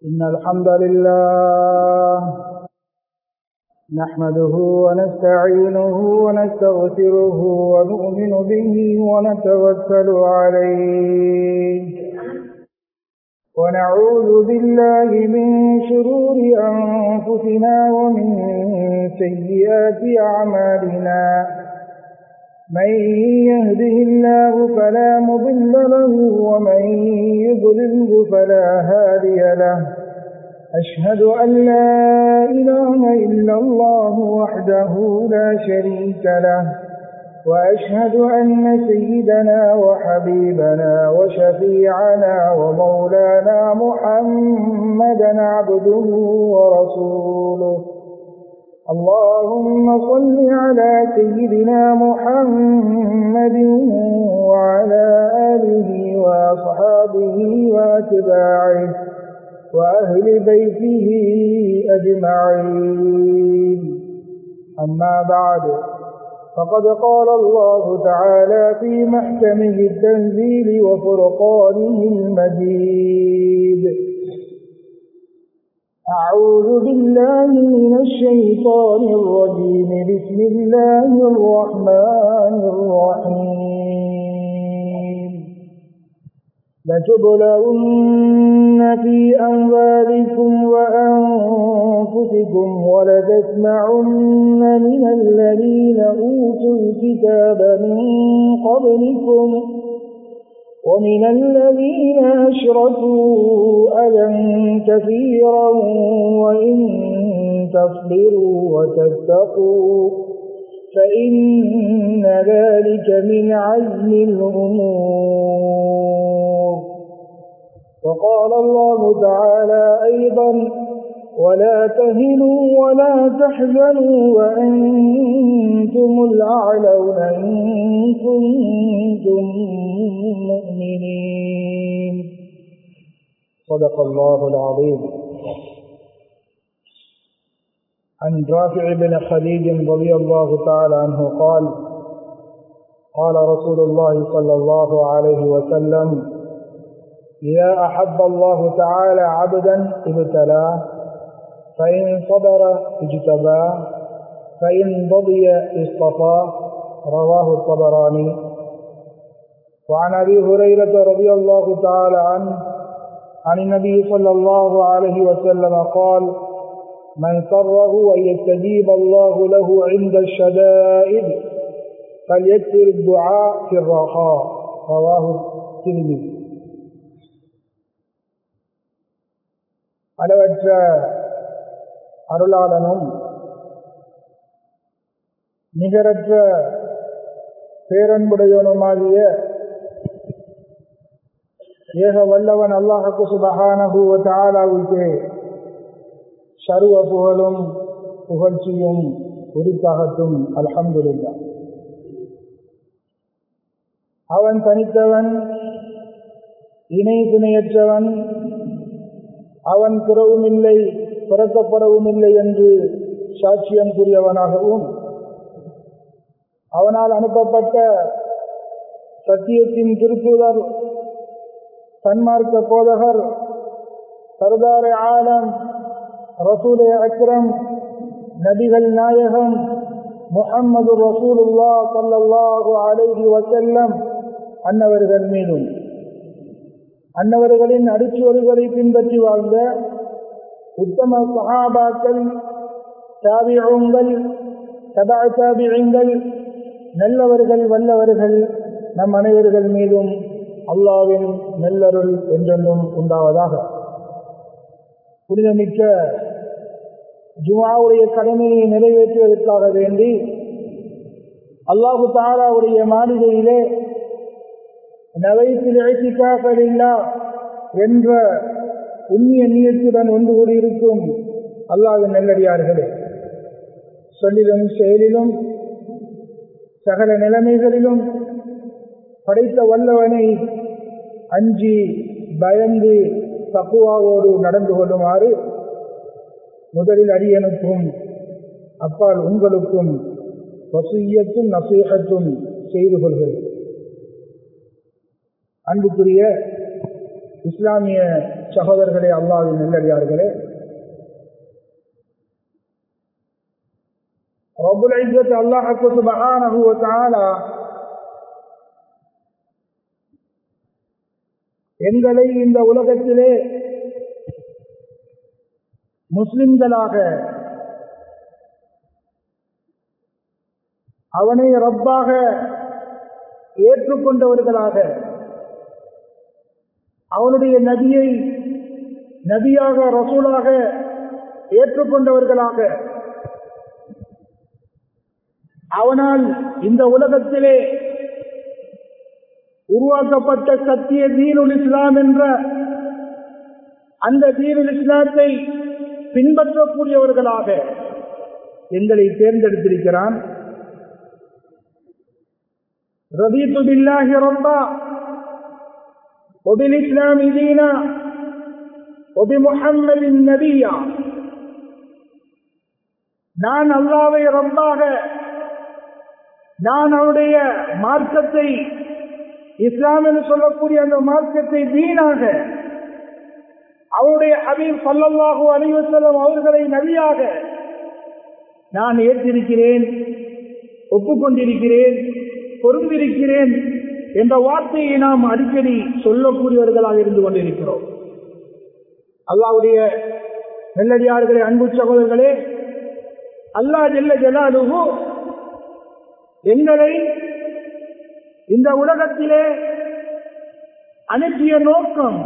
إن الحمد لله نحمده ونستعينه ونستغفره ونؤمن به ونتوكل عليه ونعوذ بالله من شرور أنفسنا ومن سيئات أعمالنا من يهده الله فلا مضل له ومن يضلله فلا هادي له أشهد أن لا إله إلا الله وحده لا شريك له وأشهد أن سيدنا وحبيبنا وشفيعنا ومولانا محمدا عبده ورسوله اللهم صل على سيدنا محمد وعلى آله وأصحابه وأتباعه وأهل بيته أجمعين أما بعد فقد قال الله تعالى في محكمه التنزيل وفرقانه المجيد أعوذ بالله من الشيطان الرجيم بسم الله الرحمن الرحيم لتبلغن في أموالكم وأنفسكم ولتسمعن من الذين أوتوا الكتاب من قبلكم ومن الذين أشركوا أذى كثيرا وإن تصبروا وتتقوا فإن ذلك من عزم الأمور وقال الله تعالى أيضا ولا تهنوا ولا تحزنوا وأنتم الأعلون إن كنتم مؤمنين صدق الله العظيم. عن رافع بن خديج رضي الله تعالى عنه قال قال رسول الله صلى الله عليه وسلم إذا أحب الله تعالى عبدا ابتلاه فإن صبر اجتباه فإن رضي اصطفاه رواه الطبراني. وعن أبي هريرة رضي الله تعالى عنه عن النبي صلى الله عليه وسلم قال من سره أن يستجيب الله له عند الشدائد فليكثر الدعاء في الرخاء رواه الترمذي. அளவற்ற அருளாளனும் நிகரற்ற பேரன்புடையவனுமாகிய ஏக வல்லவன் அல்லாஹ் சுப்ஹானஹு வ தஆலாவுக்கே சர்வ புகழும் புகழ்ச்சியும் உரித்தாகட்டும். அல்ஹம்துலில்லாஹ். அவன் தனித்தவன், இணை துணையற்றவன், அவன் பிறவும் இல்லை பிறக்கப்படவும் இல்லை என்று சாட்சியம் கூறியவனாகவும் அவனால் அனுப்பப்பட்ட சத்தியத்தின் திருத்தூதர் சன்மார்க்க போதகர் சர்தார் ஆலம் ரசூலே அக்ரம் நபிகள் நாயகம் முஹம்மது ரசூலுல்லாஹ் ஸல்லல்லாஹு அலைஹி வஸல்லம் அன்னவர்கள் மீதும் அன்னவர்களின் அடிச்சுவடுகளை பின்பற்றி வாழ்ந்த உத்தம சஹாபாக்கள், தாபிஊன்கள், தபஅ தாபிஈன்கள், நல்லவர்கள் வல்லவர்கள் நம் அனைவர்கள் மீதும் அல்லாஹ்வின் நல்லருள் என்றென்றும் உண்டாவதாக. புனிதமிக்க ஜும்ஆவுடைய கடமையை நிறைவேற்றுவதற்காக வேண்டி அல்லாஹு தஆலாவுடைய மாளிகையிலே நவைத்துல் இஅ்திகாஃப லில்லாஹ் என்ற உண்மைய நியத்துடன் ஒன்று கூடியிருக்கும் அல்லாஹ்வின் நல்லடியார்களே, சொல்லிலும் செயலிலும் சகல நிலைமைகளிலும் படைத்த வல்லவனை அஞ்சி பயந்து தக்வாவோடு நடந்து கொள்ளுமாறு முதலில் அடியனுக்கும் அப்பால் உங்களுக்கும் வசிய்யத்தும் நசீஹத்தும் செய்து கொள்கிறேன். அன்புக்குரிய இஸ்லாமிய சகோதரர்களே, அல்லாஹ்வின் நல்லடியார்களே, ரப்புல் இஸ்ஸத் அல்லாஹ் சுப்ஹானஹு வ தஆலா எங்களை இந்த உலகத்திலே முஸ்லிம்களாக, அவனை ரப்பாக ஏற்றுக்கொண்டவர்களாக, அவனுடைய நபியை நபியாக ரசூலாக ஏற்றுக்கொண்டவர்களாக, அவனால் இந்த உலகத்திலே உருவாக்கப்பட்ட சத்திய தீனுல் இஸ்லாம் என்ற அந்த தீனுல் இஸ்லாத்தை பின்பற்றக்கூடியவர்களாக எங்களை தேர்ந்தெடுத்திருக்கிறான். ரதீது பில்லாஹி ரப்பா வபில் இஸ்லாமி தீனா வபிமுஹம்மதின் நபியா. நான் அல்லாஹ்வை ரப்பாக, நான் அவருடைய மார்க்கத்தை, இஸ்லாம் என்று சொல்லக்கூடிய அந்த மார்க்கத்தை தீனாக, அவருடைய ஹபீப் ஸல்லல்லாஹு அலைஹி வஸல்லம் அவர்களை நபியாக நான் ஏற்றிருக்கிறேன், ஒப்புக்கொண்டிருக்கிறேன், பொருந்திருக்கிறேன் என்ற வார்த்தையை நாம் அடிக்கடி சொல்லக்கூடியவர்களாக இருந்து கொண்டிருக்கிறோம். அல்லாஹ்வுடைய நல்லடியார்களே, அன்பு சகோதரர்களே, அல்லாஹ் ஜல்ல ஜலாலுஹு எங்களை இந்த உலகத்திலே அனுப்பிய நோக்கம்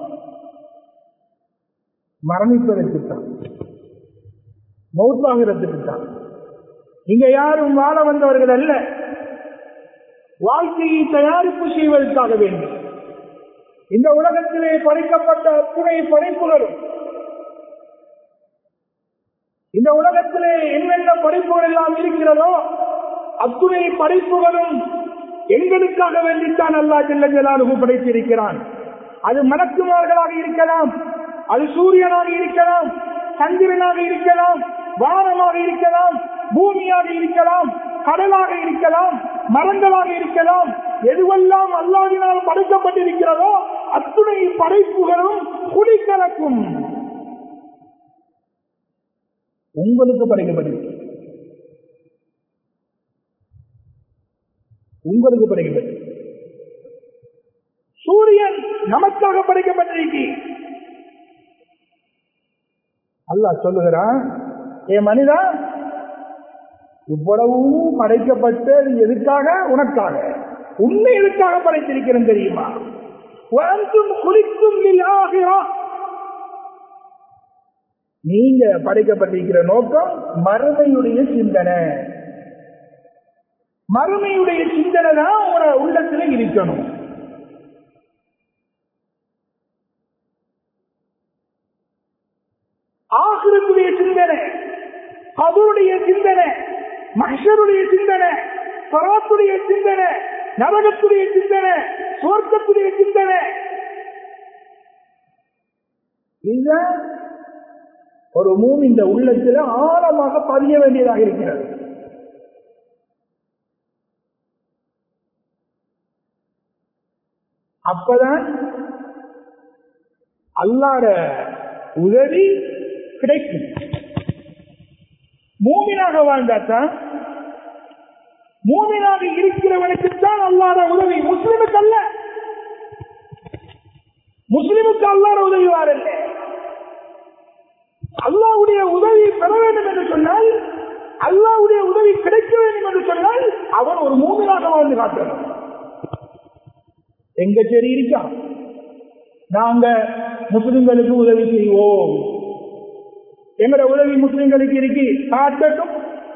மரணிப்பதற்குத்தான், மௌத்தாகிறதுக்குத்தான். இங்க யாரும் வாழ வந்தவர்கள் அல்ல, வாழ்க்கையை தயாரிப்பு செய்வதற்காக வேண்டும். இந்த உலகத்திலே படைக்கப்பட்ட அத்துணை படைப்புகளும், இந்த உலகத்திலே என்னென்ன படைப்புகள் எல்லாம் இருக்கிறதோ அத்துணை படைப்புகளும் எங்களுக்காக வேண்டித்தான் அல்லாஹ் ஜல்ல ஜலாலுஹு படைத்திருக்கிறான். அது மலக்குமார்களாக இருக்கலாம், அது சூரியனாக இருக்கலாம், சந்திரனாக இருக்கலாம், வானமாக இருக்கலாம், பூமியாக இருக்கலாம், கடலாக இருக்கலாம், மரங்களாக இருக்கலாம். எதுவெல்லாம் அல்லாஹ்வினால் படைக்கப்பட்டிருக்கிறதோ அத்துணை படைப்புகளும் குடிக்கலக்கும் உங்களுக்கு படைக்கப்பட்டிருக்கிறது. உங்களுக்கு படைக்கப்பட்டு, சூரியன் நமக்காக படைக்கப்பட்டிருக்கு. அல்லாஹ் சொல்லுகிறான், ஏ மனிதா, இவ்வளவும் படைக்கப்பட்டது எதுக்காக? உனக்காக. உன்னை எதுக்காக படைத்திருக்கிறேன் தெரியுமா? நீங்க படைக்கப்பட்டிருக்கிற நோக்கம் மறுமையுடைய சிந்தனை. மறுமையுடைய சிந்தனை தான் உங்களோட உள்ளத்துல இருக்கணும். ஆகிரத்துடைய சிந்தனை, கபருடைய சிந்தனை, மஹ்ஷருடைய சிந்தனை, ஸிராத்துடைய சிந்தனை, நரகத்துடைய சிந்தனை, சுவர்க்கத்துடைய சிந்தனை, இதுதான் ஒரு மூமின் உள்ளத்தில் ஆழமாக பதிய வேண்டியதாக இருக்கிறது. அப்பதான் அல்லாஹ்வுடைய உதவி கிடைக்கும். மூமினாக வாழ்ந்தாத்தான், மூமினாக இருக்கிறவனுக்குத்தான் அல்லாஹ்வுடைய உதவி. முஸ்லிமுக்கு அல்ல. முஸ்லிமுக்கு அல்லாஹ்வுடைய உதவி வரல. அல்லாஹ்வுடைய உதவி பெற வேண்டும் என்று சொன்னால், அல்லாஹ்வுடைய உதவி கிடைக்க வேண்டும் என்று சொன்னால் அவன் ஒரு மூமினாக வாழ்ந்து காட்டணும். எங்க சரி இருக்கா, நாங்க முஸ்லிம்களுக்கு உதவி செய்வோம், எங்கட உதவி முஸ்லிம்களுக்கு இருக்கு காட்டட்டும்.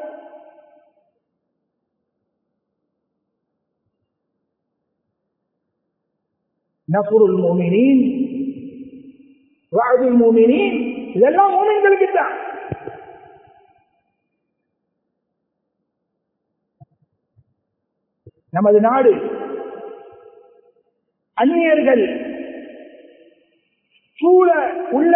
நஃபுருல் முஃமினீன் வஅதுல் முஃமினீன், இதெல்லாம் முஃமின்களுக்கு தான். நமது நாடு அந்நியர்கள் சூழ உள்ள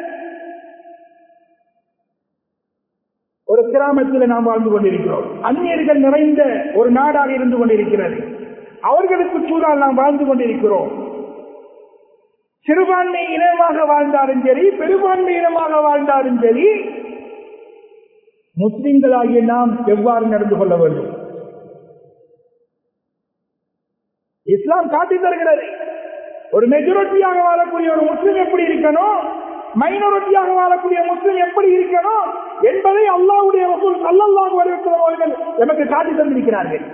ஒரு கிராமத்தில் நாம் வாழ்ந்து கொண்டிருக்கிறோம். அந்நியர்கள் நிறைந்த ஒரு நாடாக இருந்து கொண்டிருக்கிறது. அவர்களுக்கு சூழல் நாம் வாழ்ந்து கொண்டிருக்கிறோம். சிறுபான்மை இனமாக வாழ்ந்தாலும் சரி, பெரும்பான்மை இனமாக வாழ்ந்தாலும் சரி, முஸ்லிம்களாகிய நாம் எவ்வாறு நடந்து கொள்ள வேண்டும்? இஸ்லாம் காட்டி தருகிறது. ஒரு மெஜாரிட்டியாக வாழக்கூடிய ஒரு முஸ்லிம் எப்படி இருக்கணும், மைனாரிட்டியாக வாழக்கூடிய முஸ்லிம் எப்படி இருக்கணும் என்பதை அல்லாஹ்வுடைய ரசூல் ஸல்லல்லாஹு அலைஹி வஸல்லம் அவர்கள் நமக்கு காட்டி தந்திருக்கிறார்கள்.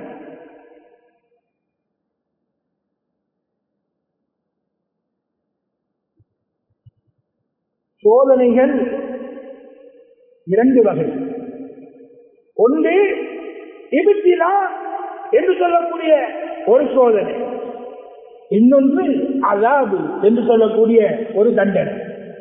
சோதனைகள் இரண்டு வகை. ஒன்று இப்திலா என்று சொல்லக்கூடிய ஒரு சோதனை, இன்னொன்று அஸாபு என்று சொல்லக்கூடிய ஒரு தண்டனை.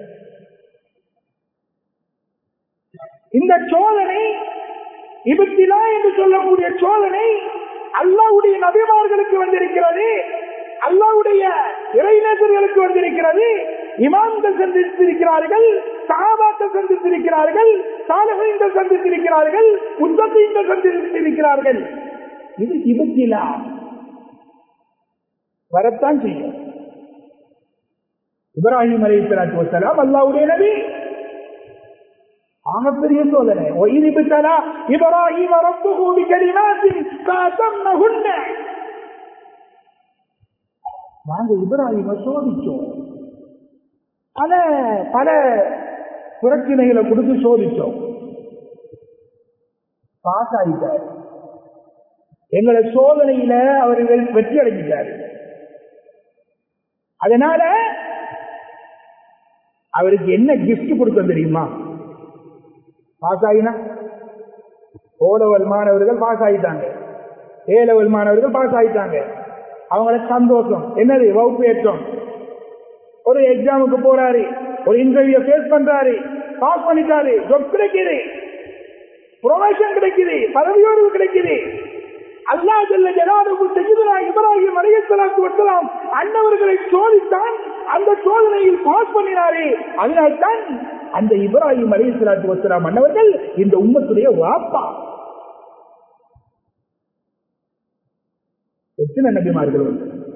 இந்த சோதனை, இப்திலா என்று சொல்லக்கூடிய சோதனை அல்லாஹ்வுடைய நபிமார்களுக்கு வந்திருக்கிறது, அல்லாஹ்வுடைய இறைநேசர்களுக்கு வந்திருக்கிறது. இமாம்கள் சந்தித்திருக்கிறார்கள், சஹாபாக்கள் சந்தித்திருக்கிறார்கள், சாலிஹீன்கள் சந்தித்திருக்கிறார்கள், முத்தகீன்கள் சந்தித்திருக்கிறார்கள். இது இப்திலா வரத்தான் செய்யும். இப்ராஹிம் அலைஹிஸ்ஸலாத்து வஸ்ஸலாம் அல்லாஹ்வுடைய நபி, ஆகப்பெரிய சோதனை. ஒய்திபுத்தலா இப்ராஹிம் ரப்புஹு பிகலிமாத்தின் ஃபஅத்தம்மஹுன்ன. நாங்க இப்ராஹிமை சோதிச்சோம், பல பிரச்சனைகளை கொடுத்து சோதிச்சோம், பாஸ் ஆகிட்டார். எங்களை சோதனையில அவர்கள் வெற்றி அடைஞ்சிட்டார். அதனால அவருக்கு என்ன கிஃப்ட் கொடுக்க தெரியுமா? பாஸ் ஆகினா ஓ லெவல் மாணவர்கள் பாஸ் ஆகிட்டாங்க, ஏ லெவல் மாணவர்கள் பாஸ் ஆகிட்டாங்க. அவங்களுக்கு சந்தோஷம். என்னது? வகுப்பு ஏற்றம். ஒரு எக்ஸாமுக்கு போறாரு, ஒரு இன்டர்வியூ ஃபேஸ் பண்றாரு, பாஸ் பண்ணிட்டாரு, ஜாப் கிடைக்குது, ப்ரொமோஷன் கிடைக்குது, பதவியோடு கிடைக்குது. அல்லாஹ் ஜல்ல ஜலாலுஹு சய்யிதுனா இப்ராஹிம் அலைஹிஸ்ஸலாத்து வஸ்ஸலாம் அன்னவர்களை சோதித்தான். அந்த சோதனையில் பாஸ் பண்ணினாரே, அதனால்தான் அந்த இப்ராஹிம் அலைஹிஸ்ஸலாத்து வஸ்ஸலாம் அன்னவர்கள் இந்த உம்மத்துடைய வாப்பா. எத்தனை நபிமார்கள்,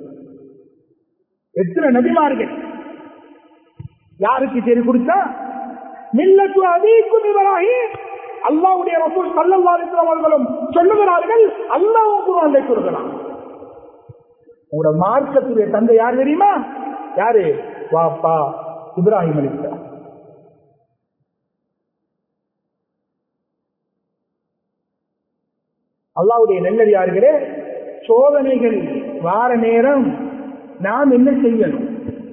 எத்தனை நபிமார்கள் யாருக்கு சரி கொடுத்தா? மில்லத்து அபீக்கும் இப்ராஹிம். அல்லாஹ்வுடைய ரசூல் ஸல்லல்லாஹு அலைஹி வஸல்லம் அவர்களும் சொல்லுகிறார்கள், அல்லாஹ் குர்ஆனில் சொல்கிறான், உங்களோட மார்க்கத்துடைய தந்தை யார் தெரியுமா? யாரு? வாப்பா இப்ராஹிம் அலைஹிஸ்ஸலாம். அல்லாஹ்வுடைய நல்லடியார்களே, சோதனைகள் வார நேரம் நாம் என்ன செய்யணும்?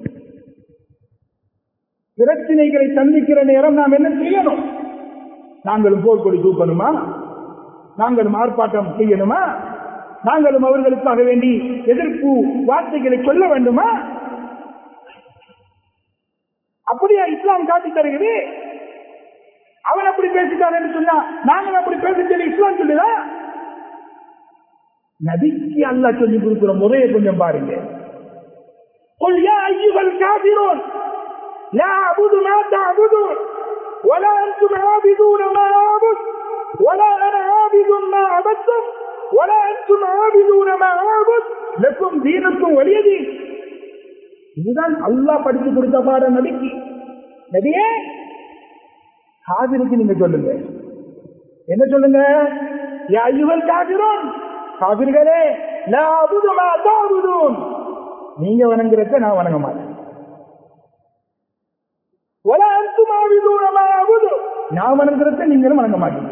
பிரச்சனைகளை சந்திக்கிற நேரம் நாம் என்ன செய்யணும்? நாங்களும் போர்க்கொடி தூக்கணுமா? நாங்களும் ஆர்ப்பாட்டம் செய்யணுமா? நாங்களும் அவர்களுக்காக வேண்டி எதிர்ப்பு வார்த்தைகளை சொல்ல வேண்டுமா? அப்படியா இஸ்லாம் காட்டி தருகிறது? அவன் அப்படி பேசிட்டான் என்று சொன்னா நாங்கள் அப்படி பேச இஸ்லாம் சொல்லுதா? நபிக்கு அல்லாஹ் சொல்லி கொடுக்கிற முறையை கொஞ்சம் பாருங்க. قل يا أيها الكافرون لا أعبد ما تعبدون ولا أنتم عابدون ما أعبد ولا أنا عابد ما عبدتم ولا أنتم عابدون ما أعبد لكم دينكم ولي دين. இதுதான் அல்லாஹ் படித்து கொடுத்த பாடம் நபிக்கு. நபியே, காபிருக்கு நீங்க சொல்லுங்க, என்ன சொல்லுங்க? யா அய்யுஹல் காஃபிரூன், காபிர்களே, லா அபுது மா தஅபுதூன், நீங்க வணங்குறத நான் வணங்க மாட்டேன். வலா அன்தும் ஆபிதூன மா அபுது, நான் வணங்குறத நீங்களும் வணங்க மாட்டீங்க.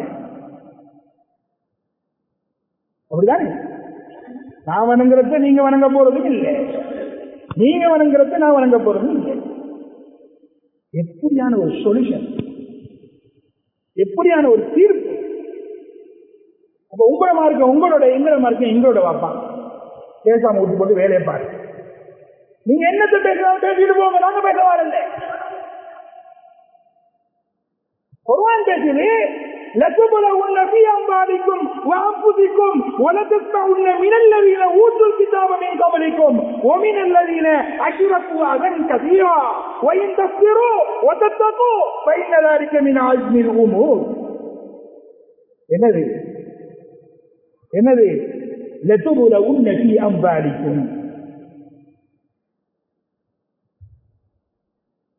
அப்படிதானே? நான் வணங்குறத நீங்க வணங்க போறதும் இல்லை, நீங்க வணங்குறத நான் வணங்க போறதும் இல்லை. எப்படியான ஒரு சொல்யூஷன், எப்படியான ஒரு தீர்ப்பு! அப்ப உங்களோட மார்க்க உங்களோட, எங்களோட மார்க்க எங்களோட வாப்பா, பேசாம ஊட்டி போட்டு வேலையை பாரு. நீங்க என்னத்தை பேசலாம் பேசிட்டு போங்க, நாங்க பேச வரல. குர்ஆன் பேசுது, லதபலவுன்ன ஃபீ அம்வாலிக்கும் வஅன்ஃபுசிக்கும் வலதஸ்மஉன்ன மினல்லதீன ஊதுல் கிதாப மின் கப்லிக்கும் வமினல்லதீன அஷ்ரகு அஸன் கஸீரா வஇன் தஸ்பிரு வதத்தகு ஃபஇன்ன ذلك மின் அஸ்மில் உமூர். என்னது? என்னது? லதபலவுன்ன ஃபீ அம்வாலிக்கும்,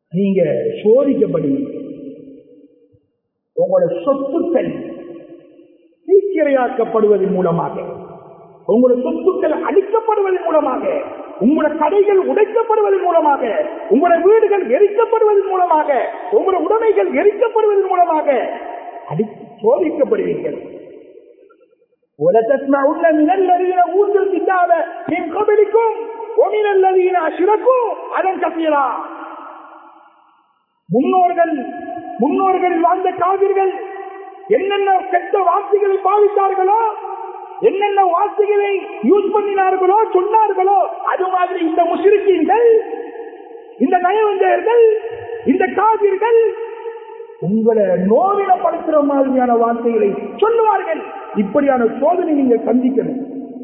நீங்க சோதிக்கப்படுவீங்க. உங்களோட சொத்துக்கள் தீக்கிரையாக்கப்படுவதன் மூலமாக, உங்களுடைய சொத்துக்கள் அழிக்கப்படுவதன் மூலமாக, உங்களுடைய கடைகள் உடைக்கப்படுவதன் மூலமாக, உங்களுடைய வீடுகள் எரிக்கப்படுவதன் மூலமாக, உங்களுடைய உடைமைகள் எரிக்கப்படுவதன் மூலமாக சோதிக்கப்படுவீர்கள். وَلَتَسْمَعُنَّ مِنَ الَّذِينَ أُوتُوا الْكِتَابَ مِنْ قَبْلِكُمْ وَمِنَ الَّذِينَ أَشْرَكُوا أَذًى كَثِيرًا. முன்னோர்களில் வாழ்ந்த காபிர்கள் என்னென்ன கெட்ட வார்த்தைகளை பாவித்தார்களோ, என்னென்ன வார்த்தைகளை யூஸ் பண்ணினார்களோ, சொன்னார்களோ, அது மாதிரி இந்த முஸ்லிம்கள், இந்த நயவஞ்சகர்கள், இந்த காபிர்கள் உங்களை நோவினப்படுத்துற மாதிரியான வார்த்தைகளை சொல்லுவார்கள். இப்படியான சோதனை நீங்க சந்திக்கணும்.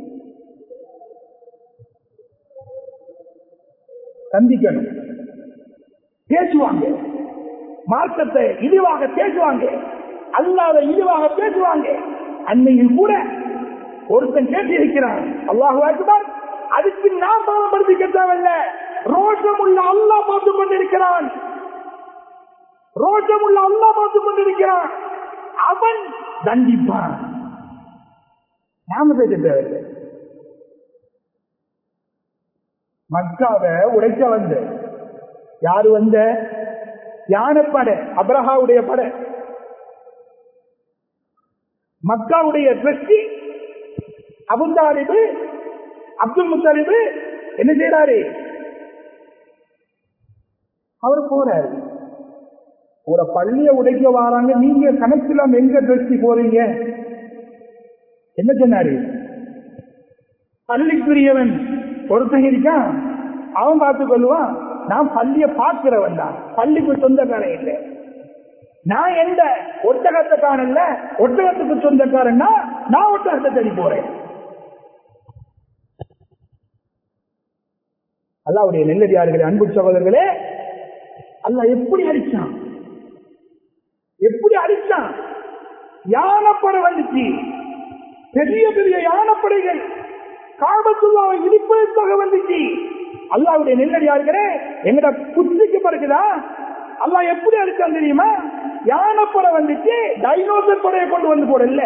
பேசுவாங்க, மார்க்கத்தை இழிவாக பேசுவாங்க, அல்லாத இழிவாக பேசுவாங்க. அன்னையில் கூட ஒருத்தன் கேட்டிருக்கிறான், அல்லாஹு அக்பர், அதுக்கு நாம் பாவப்படுத்திக்க தேவையில்ல, ரோஷமுள்ள அல்லாஹ் பார்த்துக் கொண்டிருக்கிறான், ரோஷமுள்ள அல்லாஹ் பார்த்துக் கொண்டிருக்கிறான், அவன் தண்டிப்பான். நாம பேச தேவையில்லை. மக்காவை உடைக்க வந்த யாரு? வந்த யானைப்படை, அப்ரஹாவுடைய படை. மக்காவுடைய டிரஸ்டி அபு தாலிபு, அப்துல் முத்தலிபு என்ன செய்யறாரு? அவரு போறாரு. ஒரு பள்ளியை உடைக்க வராங்க, நீங்க கணக்கில் எங்க டிரஸ்டி போறீங்க? என்ன சொன்னாரு? பள்ளிக்குரியவன் ஒருத்தன் இருக்கான், அவன் பார்த்துக் கொள்வான். நான் பள்ளிய பார்க்கிறவன் தான், பள்ளிக்கு சொந்தக்காரன் இல்லை. நான் எந்த ஒட்டகத்தை காணல, ஒட்டகத்துக்கு சொந்தக்காரன்னா நான் ஒட்டகத்தை தேடி போறேன். அல்லாஹ்வுடைய நல்லடியார்களே, அன்பு சகோதரர்களே, அல்லாஹ் எப்படி அடிச்சான்? யானைப்படை வந்துச்சு, பெரிய பெரிய யானைப்படைகள் காபத்துல்லாவை இடிப்பதற்காக வந்துச்சு. அல்லாஹ்வுடைய நல்லடியார்களே, எங்கட புத்திக்கு பறக்குதா? அல்லாஹ் எப்படி அடிச்சான் தெரியுமா? யானைப்படை வந்துச்சு, டைனோசர் படையை கொண்டு வந்து போடல.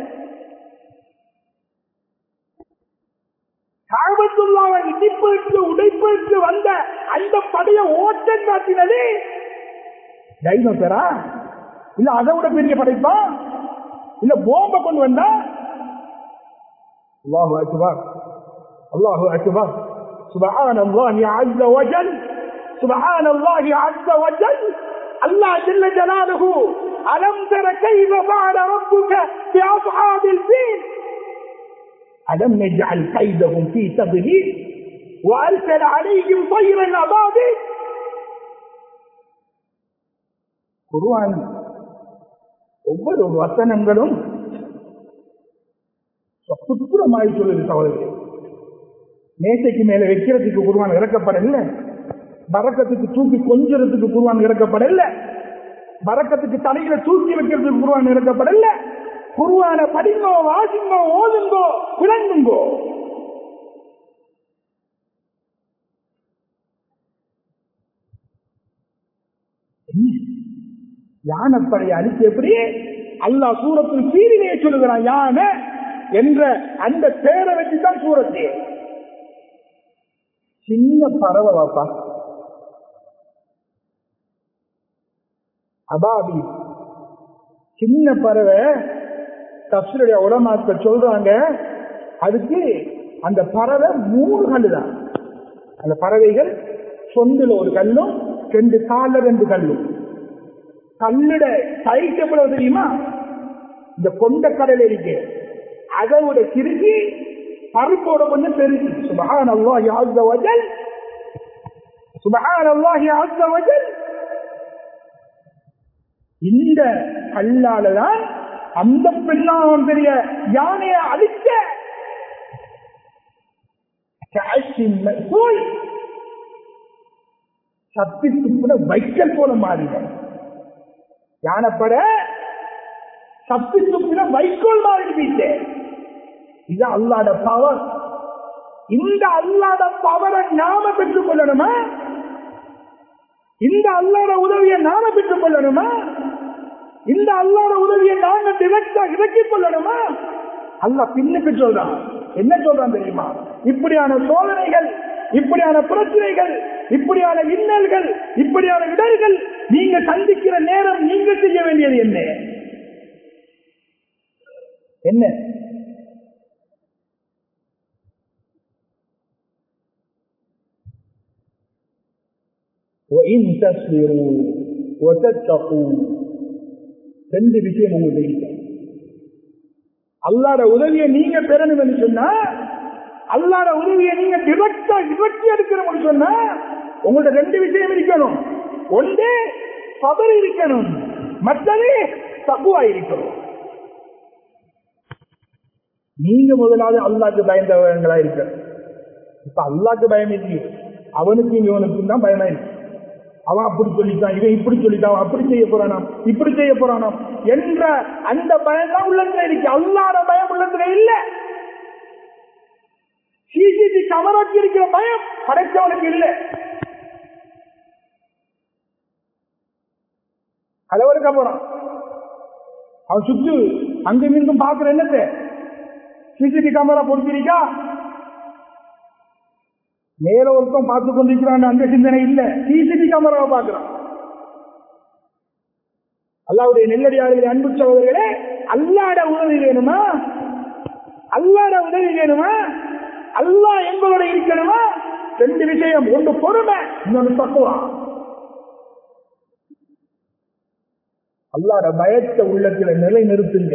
காபத்துல்லாவை இடிப்பதற்கு உடைப்பதற்கு வந்த அந்த படையை ஓட்டம் காட்டினது டைனோசரா? இல்ல அதை விட பெரிய படைப்பா? இல்ல போம்ப கொண்டு வந்தா? அல்லாஹு அக்பர், அல்லாஹு அக்பர், சுப்ஹானல்லாஹி அஸ்ஸ வஜல், சுப்ஹானல்லாஹி அஸ்ஸ வஜல். அல்லாஹ் ஜல்ல ஜலாலுஹு, அலம் தர கைஃப ஃபஅல ரப்புக பிஅஸ்ஹாபில் ஃபீல் அலம் நஜ்அல் கைதஹும் ஃபீ தத்லீல் வஅர்ஸல அலைஹிம் தைரன் அபாபில். குர்ஆன் ஒவ்வொரு வசனங்களும் சுத்தமாய் சொல்லுது சகோதரர்களே. மேசைக்கு மேல வைக்கிறதுக்கு குர்ஆன் இறக்கப்படல, பரக்கத்துக்கு தூக்கி கொஞ்சறதுக்கு குர்ஆன் இறக்கப்படல, பரக்கத்துக்கு தலையில தூக்கி வைக்கிறதுக்கு குர்ஆன் இறக்கப்படல. குர்ஆனை படிங்கோ, வாசிங்கோ, ஓதுங்கோ, விளங்குங்கோ. யானைப்படையை அழிச்சு எப்படி அல்லாஹ் சூரத்தில் சீரிலே சொல்லுகிறான். யானை என்ற அந்த பேரை வச்சுதான் சூரத்து. சின்ன பறவை வாப்பா, அபாபி, சின்ன பறவை. தஃசீருடைய உலமாக்கள் சொல்றாங்க, அதுக்கு அந்த பறவை 3 கல்லு தான். அந்த பறவைகள் சொந்துல ஒரு கல்லும், 2 கால 2 கல்லும். கல்லுட சைஸ் எவ்வளவு தெரியுமா? இந்த கொண்ட கடல் இருக்கு, அதை விட சிறுகி பருப்போட கொஞ்சம் பெருசு. சுப்ஹானல்லாஹி அஸ்ஸ வஜல், சுப்ஹானல்லாஹி அஸ்ஸ வஜல். இந்த கல்லாலதான் அந்த பெண்ணாம் பெரிய யானையை அழிக்க சக்தி துப்புன வைக்கல் போல மாறின யானைப்பட சக்தி துப்புன வைக்கோல் மாறிடுச்சு. இது அல்லாஹ்வுடைய பவர். இந்த அல்லாஹ்வுடைய பவரை நாம பெற்றுக் கொள்ளணுமா? இந்த அல்லாஹ்வுடைய உதவியை நாம பெற்றுக் கொள்ளணுமா? இந்த அல்லாஹ்வுடைய உதவியை நாங்க டிரெக்டா இறக்கிக் கொள்ளணுமா? அல்லாஹ் பின்னுக்கு சொல்றான். என்ன சொல்றான் தெரியுமா? இப்படியான சோதனைகள், இப்படியான பிரச்சனைகள், இப்படியான இன்னல்கள், இப்படியான இடர்கள் நீங்க சந்திக்கிற நேரம் நீங்க செய்ய வேண்டியது என்ன? என்ன? وَإِن تَصْبِرُوا وَتَتَّقُوا ரெண்டு விஷயம் உங்களுக்கு இருக்கு. அல்லாஹ்வுடைய உதவியை நீங்க பெறணும் என்று சொன்னா, அல்லாஹ்வுடைய உதவியை நீங்க டிரெக்டா இறக்கி எடுக்கணும் சொன்னா உங்கள்ட்ட ரெண்டு விஷயம் இருக்கணும். ஒன்று சபர் இருக்கணும், மற்றது தக்வா இருக்கணும். நீங்க முதலாவது அல்லாஹ்வுக்கு பயந்தவங்களா இருக்கணும். இப்ப அல்லாஹ்வுக்கு பயம் இல்லை, அவனுக்கும் இவனுக்கும் தான் பயமா இருக்கு. அவன் அப்படி சொல்லிட்டான், இவன் இப்படி சொல்லிட்டான், அப்படி செய்ய போறானா, இப்படி செய்ய போறானா என்ற அந்த பயம் தான் உள்ளத்துல இருக்கு. அல்லாஹ்வுடைய பயம் உள்ளத்துல இல்ல. சிசிடி கவராக்கி இருக்கிற பயம் படைச்சவனுக்கு இல்ல. கலவருக்க போறான், அவன் சுற்று அங்கும் இங்கும் பாக்குற என்னத்தை சிசிடி கேமரா பொறுத்திருக்கா, நேர ஒருத்தம் பார்த்து கொண்டிருக்கிறான், அந்த சிந்தனை இல்ல, சிசிடி கேமராவை பார்க்கிறான். அல்லாஹ்வுடைய நெல்லடியார்களே, அன்பு சகோதரர்களே, அல்லாஹ்வுடைய உதவி வேணுமா? அல்லாஹ்வுடைய உதவி வேணுமா? அல்லாஹ் எங்களோட இருக்கணுமா? ரெண்டு விஷயம், ஒன்று பொறுமை, இன்னொன்று தக்வா. அல்லாஹ்வுடைய பயத்தை உள்ளத்துல நிலை நிறுத்துங்க.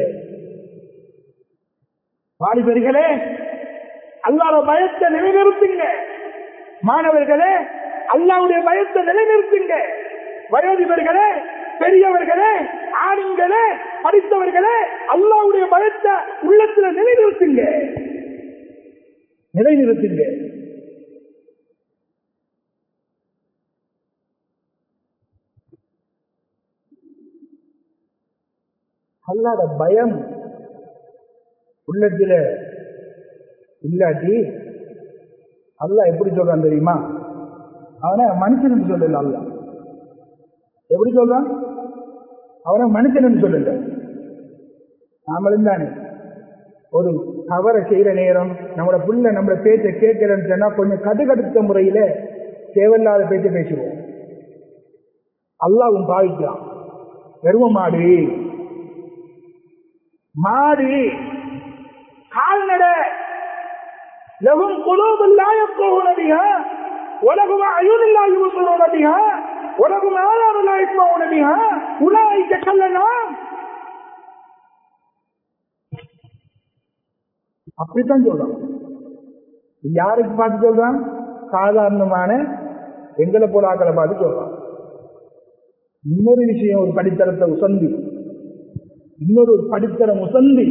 வாலிபர்களே, அல்லாஹ்வுடைய பயத்தை நிலைநிறுத்துங்க. மாணவர்களே, அல்லாஹ்வுடைய பயத்தை நிலைநிறுத்துங்க. வயோதிபர்களே, பெரியவர்களே, ஆண்களே, படித்தவர்களே, அல்லாஹ்வுடைய பயத்தை உள்ளத்துல நிலைநிறுத்துங்க, நிலைநிறுத்துங்க. அல்லாஹ்வுடைய பயம் உள்ளத்துல இல்லாட்டி அல்லாஹ் எப்படி சொல்றான் தெரியுமா? அவனை மனுஷன் சொல்லல. அல்லாஹ் எப்படி சொல்றான்? அவனை மனுஷன் சொல்லல. நாமளும் தானே ஒரு தவறை செய்யற நேரம் நம்மளோட புள்ள நம்மள பேச்சை கேட்கலன்னு சொன்னா கொஞ்சம் கடுகடுத்த முறையில தேவையில்லாத பேச்சை பேசுவோம். அல்லாஹ்வும் பாவிக்கிறான். வெறும மாடு, மாடு, கால்நடை, லஹும் குலூபுன் லா யஃகஹூன பிஹா வலஹும் அயூனுன் லா யுப்ஸிரூன பிஹா வலஹும் ஆதானுன் லா யஸ்மஊன பிஹா உலாயிக கல்லனாம். அப்படித்தான் சொல்றான். யாருக்கு பார்த்து சொல்றான்? சாதாரணமான எங்களை போல ஆக்களை பார்த்து சொல்றான். இன்னொரு விஷயம், ஒரு படித்தரத்தை உசந்தி, இன்னொரு படித்தரம் உசந்தி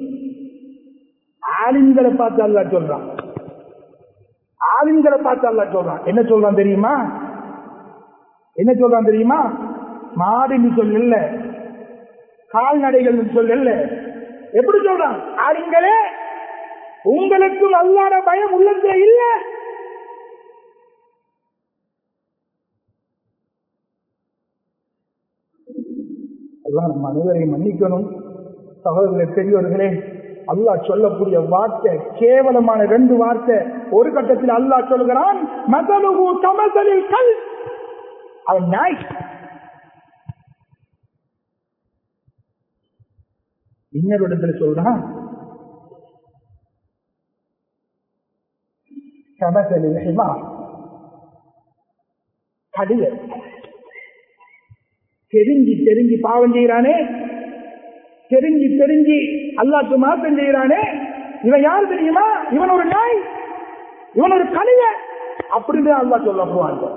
ஆலிம்களை பார்த்து அல்லாஹ் சொல்றான். ஆலிம்களை பார்த்து அல்லாஹ் சொல்றான். என்ன சொல்றான் தெரியுமா? என்ன சொல்றான் தெரியுமா? மாடுன்னு சொல்லல, கால்நடைகள் சொல்லல. எப்படி சொல்றான்? ஆலிம்களே, உங்களுக்கும் அல்லாஹ்வுடைய பயம் உள்ளதே இல்ல. அல்லாஹ் நம்ம அனைவரையும் மன்னிக்கணும். சகோதரர்களே, பெரியவர்களே, அல்லாஹ் சொல்லக்கூடிய வார்த்தை கேவலமான ரெண்டு வார்த்தை. ஒரு கட்டத்தில் அல்லாஹ் சொல்கிறான், மதலுஹு கமஸலில் கல், அவன் நாய். இன்னொரு இடத்துல சொல்றான், கமஸலில் ஹிமார், கழுதை. தெரிஞ்சு தெரிஞ்சு பாவம் செய்யறானே, தெரிஞ்சு தெரிஞ்சு அல்லாஹ்க்கு மாற்றம் செய்யறானே, இவன் யார் தெரியுமா? இவன் ஒரு நாய், இவன் ஒரு கழுதை அப்படின்னு அல்லாஹ் சொல்ல போவாங்க.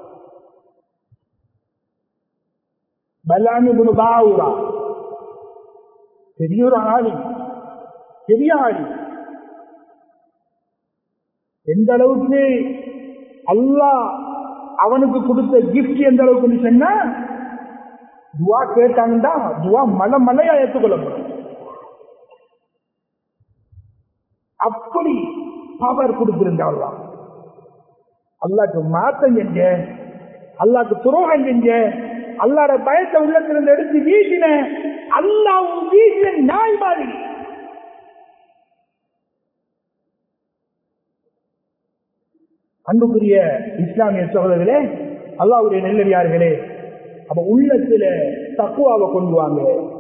பலாமி இப்னு பாவுரா பெரிய ஒரு ஆளி, பெரிய ஆளி. எந்த அளவுக்கு அல்லாஹ் அவனுக்கு கொடுத்த கிஃப்ட் எந்த அளவுக்கு சொன்னா, துவா கேட்டாங்கன்னா துவா மலை மலையா ஏற்றுக்கொள்ளப்படும். அப்படி பவர் கொடுத்திருந்த அல்லாஹ். அல்லாஹ்க்கு மாத்தம் செஞ்ச அல்லாஹ்க்கு துரோகம் செஞ்ச, அல்லாஹ்வோட பயத்தை உள்ளத்திலிருந்து எடுத்து வீசின, அல்லாஹ்வும் வீசின நாய் மாதிரி. அன்புக்குரிய இஸ்லாமிய சகோதரர்களே, அல்லாஹ்வுடைய நல்லடியார்களே, அப்ப உள்ளத்துல தக்வாவை கொண்டு வாங்க,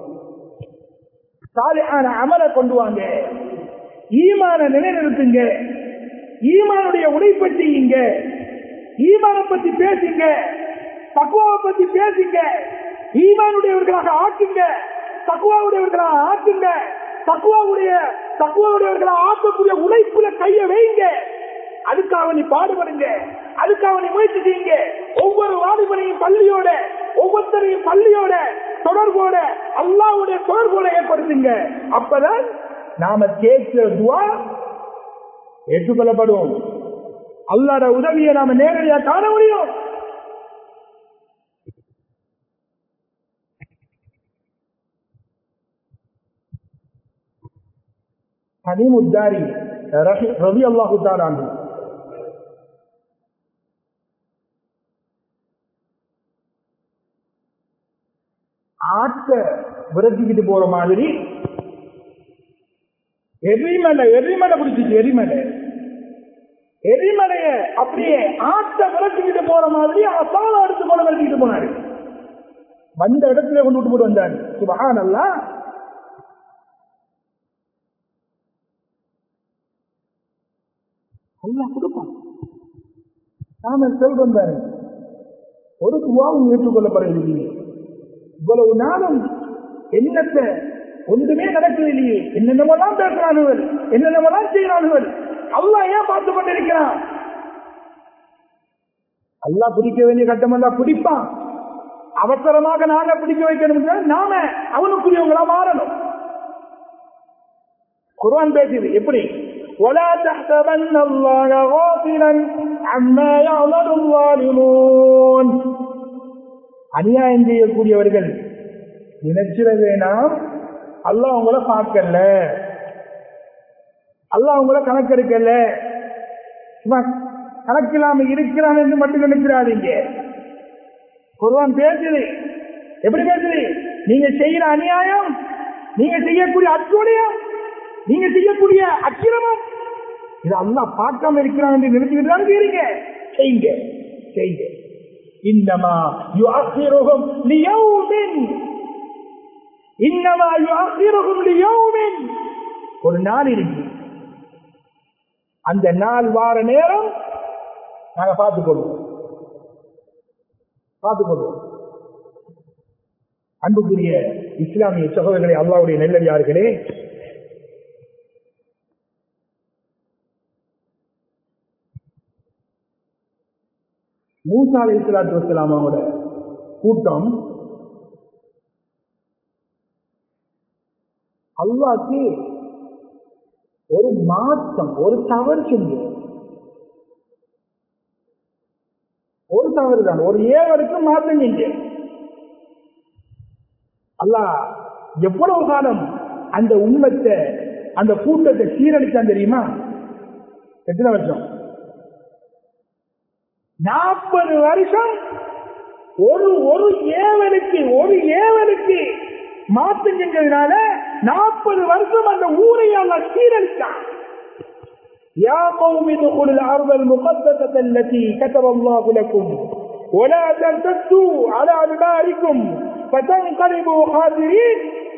சாலிஹான அமலை கொண்டு வாங்க, ஈமான நிலைநிறுத்துங்க, ஈமானுடைய உழைப்பை செய்யுங்க, ஈமான பத்தி பேசுங்க, தக்வாவை பத்தி பேசுங்க, ஈமானுடையவர்களாக ஆக்குங்க, தக்வாவுடையவர்களாக ஆக்குங்க, தக்வாவுடையவர்களாக ஆக்கக்கூடிய உழைப்புல கைய வைங்க. அதுக்காக நீ பாடுபடுங்க, அதுக்காக நீ முயற்சி செய்யுங்க. ஒவ்வொரு வாலிபனையும் பள்ளியோட, ஒவ்வொருத்தரையும் பள்ளியோட தொடர்போட, அல்லாஹ்வுடைய தொடர்போட ஏற்படுத்துங்க. அப்பதான் நாம கேட்கிற துஆ ஏற்றுக்கொள்ளப்படும். அல்லாஹ்வுடைய உதவியை நாம நேரடியாக காண முடியும். ஹனீமுத்தாரி ரலியல்லாஹு தஆலா அன்ஹு ஆட்ட விரட்டிக்கிட்டு போற மாதிரி எரிமலை பிடிச்சிச்சு. எரிமலைய அப்படியே ஆட்ட விரட்டிக்கிட்டு போற மாதிரி அசால எடுத்து போல விரட்டிக்கிட்டு போனாரு. வந்த இடத்துல கொண்டு விட்டு போட்டு வந்தாரு. சுப்ஹானல்லாஹ். அல்லாஹ் கொடுப்பான். நாம சொல்றோம் பாரு, ஒரு துவாவும் ஏற்றுக்கொள்ளப்படவில்லை. இவ்வளவு நாளும் என்னத்தை ஒன்றுமே நடக்கவில்லையே, என்னென்னமெல்லாம் பேசுறானுகள், என்னென்னமெல்லாம் செய்யறானுகள். அல்லாஹ் ஏன் பார்த்து கொண்டிருக்கிறான்? அல்லாஹ் பிடிக்க வேண்டிய கட்டமெல்லாம் பிடிப்பான். அவசரமாக நாங்க பிடிக்க வைக்கணும், நாம அவனுக்குரியவங்களா மாறணும். குர்ஆன் பேசுது எப்படி? وَلَا تَحْسَبَنَّ اللَّهَ غَافِلًا عَمَّا يَعْمَلُ الظَّالِمُونَ. அநியாயம் செய்யக்கூடியவர்கள் நினைச்சிட வேணாம், அல்லாஹ் உங்களை பார்க்கல, அல்லாஹ் உங்களை கணக்கெடுக்கல, கணக்கில்லாம இருக்கிறான் என்று மட்டும் நினைக்கிறாதீங்க. குர்ஆன் பேசுது. எப்படி பேசுது? நீங்க செய்யற அநியாயம், நீங்க செய்யக்கூடிய அத்துணையம், நீங்க செய்யக்கூடிய அக்கிரமம், இது அல்லாஹ் பார்க்காம இருக்கிறான் என்று நினைச்சுக்கிட்டு இருங்க. செய்யுங்க, செய்யுங்க. இன்னமா யுஅக்கிருஹும் லியௌமின், இன்னமா யுஅக்கிருஹும் லியௌமின். ஒரு நாள் இருக்கு, அந்த நாள் வார நேரம் நாங்க பார்த்துக்கொள்வோம். அன்புக்குரிய இஸ்லாமிய சகோதரர்களே, அல்லாஹ்வுடைய நல்லடியார்களே, மூசா அலைஹிஸ்ஸலாத்து வஸ்ஸலாம் அவங்களோட கூட்டம் அல்லாஹ்க்கு ஒரு மாற்றம், ஒரு தவறு செஞ்சு, ஒரு தவறு தான், ஒரு ஏவருக்கு மாற்றம் செஞ்சு. அல்லாஹ் எவ்வளவு காலம் அந்த உம்மத்தை, அந்த கூட்டத்தை சீரழித்தான் தெரியுமா? எத்தனை வருஷம்? 40 வருஷம். ஒரு ஏவலுக்கு மாற்றம் செஞ்சதுனால 40 வருஷம் அந்த ஊரை அல்லாஹ் சீரழித்தான். யா கௌமி துகுலுல் அர்தல் முகத்தஸத அல்லதி கதபல்லாஹு லக்கும் வலா தர்தது அலா அத்பாரிக்கும் ஃபதன்கலிபு ஹாசிரீன்.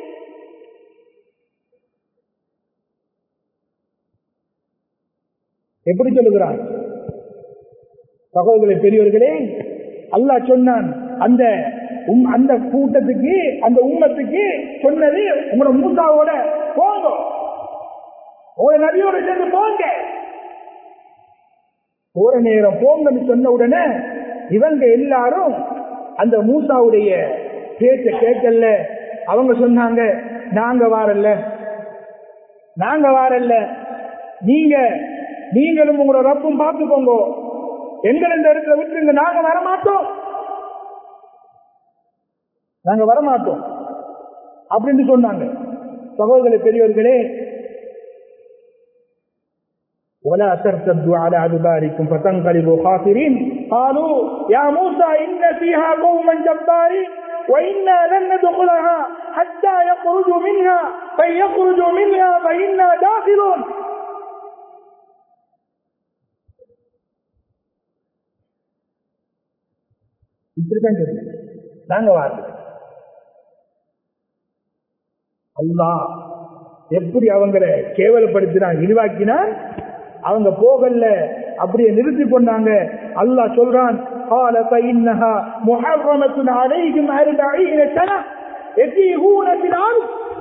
எப்படி சொல்லுகிறான்? சகோதரர்களே, பெரியவர்களே, அல்லாஹ் சொன்னான் அந்த கூட்டத்துக்கு, அந்த உம்மத்துக்கு சொன்னது, உங்களோட மூசாவோட போங்க, உங்களோட நபியோட சேர்ந்து போங்க. போற நேரம் போங்கன்னு சொன்ன உடனே இவங்க எல்லாரும் அந்த மூசாவுடைய பேச்ச கேட்கல. அவங்க சொன்னாங்க, நாங்க வாரல்ல, நீங்களும் உங்களோட ரப்பும் பார்த்துக்கோங்க, எங்களை இந்த இடத்துல விட்டுருங்க, நாங்க வரமாட்டோம் அப்படின்னு சொன்னாங்க. சகோதரர்களே, பெரியவர்களே, ولا ترتدوا على أدباركم فتنقلبوا خاسرين. قالوا يا موسى إن فيها قوما جبارين وإنا لن ندخلها حتى يخرجوا منها فإن يخرجوا منها فإنا داخلون. நாங்க வாழ்க்கை அல்லாஹ் எப்படி அவங்களை கேவலப்படுத்தினான், இழிவாக்கினான். அவங்க போகல, அப்படியே நிறுத்தி கொண்டாங்க. அல்லாஹ் சொல்றான், قال فإنها محرمة عليهم 40 سنة يتيهون في الأرض.